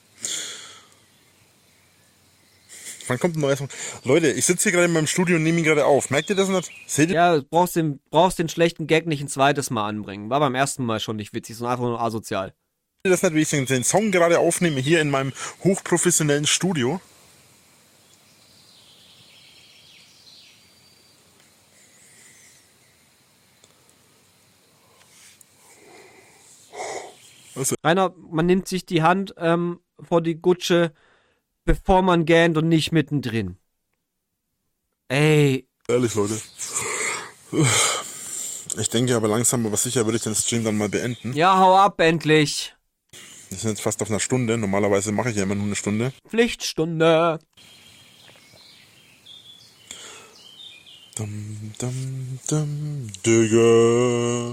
Speaker 2: Wann kommt ein neuer Song? Leute, ich sitze hier gerade in meinem Studio und nehme ihn gerade auf. Merkt ihr das nicht? Seht ihr?
Speaker 1: Ja, brauchst den schlechten Gag nicht ein zweites Mal anbringen. War beim ersten Mal schon nicht witzig, sondern einfach nur asozial.
Speaker 2: Das nicht, wie ich den Song gerade aufnehme, hier in meinem hochprofessionellen Studio.
Speaker 1: Rainer, man nimmt sich die Hand vor die Gutsche, bevor man gähnt und nicht mittendrin. Ey.
Speaker 2: Ehrlich, Leute. Ich denke aber langsam, aber sicher würde ich den Stream dann mal beenden.
Speaker 1: Ja, hau ab, endlich.
Speaker 2: Wir sind jetzt fast auf einer Stunde. Normalerweise mache ich ja immer nur eine Stunde.
Speaker 1: Pflichtstunde.
Speaker 2: Dum, dum, dum, Digga.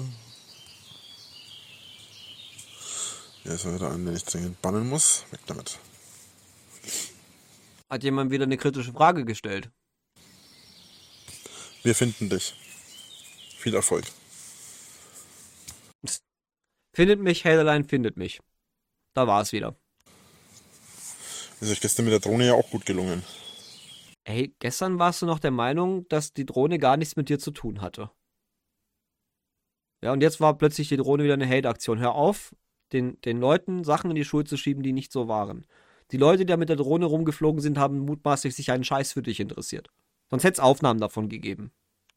Speaker 2: Hier ist wieder ein, den ich dringend bannen muss. Weg damit.
Speaker 1: Hat jemand wieder eine kritische Frage gestellt?
Speaker 2: Wir finden dich. Viel Erfolg.
Speaker 1: Findet mich, Haterline findet mich. Da war es wieder.
Speaker 2: Ist euch gestern mit der Drohne ja auch gut gelungen.
Speaker 1: Ey, gestern warst du noch der Meinung, dass die Drohne gar nichts mit dir zu tun hatte. Ja, und jetzt war plötzlich die Drohne wieder eine Hate-Aktion. Hör auf, den Leuten Sachen in die Schuld zu schieben, die nicht so waren. Die Leute, die da mit der Drohne rumgeflogen sind, haben mutmaßlich sich einen Scheiß für dich interessiert. Sonst hätte es Aufnahmen davon gegeben.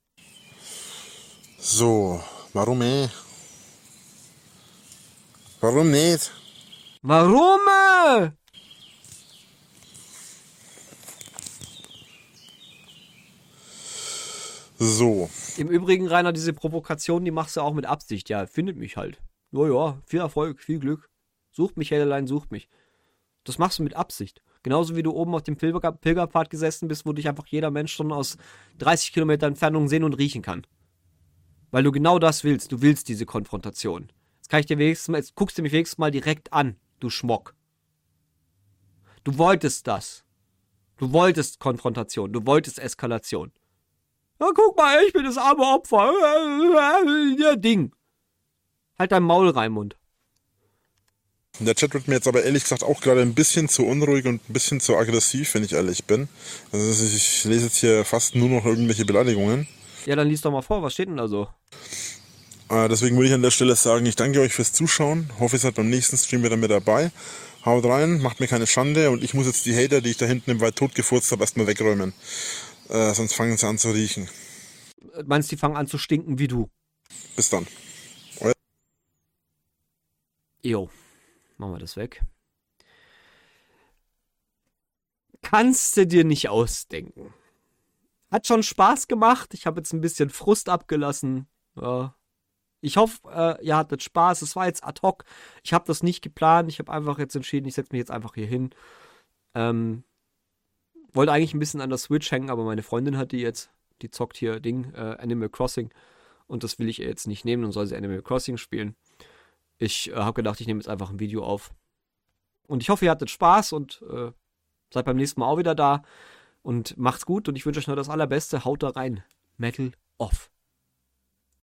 Speaker 2: So, warum Warum nicht?
Speaker 1: Warum?
Speaker 2: So.
Speaker 1: Im Übrigen, Rainer, diese Provokation, die machst du auch mit Absicht. Ja, findet mich halt. Ja, viel Erfolg, viel Glück. Sucht mich, Haterline, sucht mich. Das machst du mit Absicht. Genauso wie du oben auf dem Pilgerpfad gesessen bist, wo dich einfach jeder Mensch schon aus 30 Kilometer Entfernung sehen und riechen kann. Weil du genau das willst. Du willst diese Konfrontation. Jetzt guckst du mich wenigstens mal direkt an, du Schmock. Du wolltest das. Du wolltest Konfrontation. Du wolltest Eskalation. Ja, guck mal, ich bin das arme Opfer. Ja, Ding. Halt dein Maul, Raimund.
Speaker 2: Der Chat wird mir jetzt aber ehrlich gesagt auch gerade ein bisschen zu unruhig und ein bisschen zu aggressiv, wenn ich ehrlich bin. Also ich lese jetzt hier fast nur noch irgendwelche Beleidigungen.
Speaker 1: Ja, dann lies doch mal vor, was steht denn da so?
Speaker 2: Deswegen würde ich an der Stelle sagen, ich danke euch fürs Zuschauen. Hoffe, ihr seid beim nächsten Stream wieder mit dabei. Haut rein, macht mir keine Schande und ich muss jetzt die Hater, die ich da hinten im Wald totgefurzt habe, erstmal wegräumen. Sonst fangen sie an zu riechen.
Speaker 1: Meinst du, die fangen an zu stinken wie du?
Speaker 2: Bis dann.
Speaker 1: Jo, machen wir das weg. Kannst du dir nicht ausdenken. Hat schon Spaß gemacht. Ich habe jetzt ein bisschen Frust abgelassen. Ja. Ich hoffe, ihr hattet Spaß. Es war jetzt ad hoc. Ich habe das nicht geplant. Ich habe einfach jetzt entschieden, ich setze mich jetzt einfach hier hin. Wollte eigentlich ein bisschen an der Switch hängen, aber meine Freundin hat die jetzt. Die zockt hier Animal Crossing. Und das will ich ihr jetzt nicht nehmen und soll sie Animal Crossing spielen. Ich habe gedacht, ich nehme jetzt einfach ein Video auf. Und ich hoffe, ihr hattet Spaß und seid beim nächsten Mal auch wieder da. Und macht's gut und ich wünsche euch nur das Allerbeste. Haut da rein. Metal off.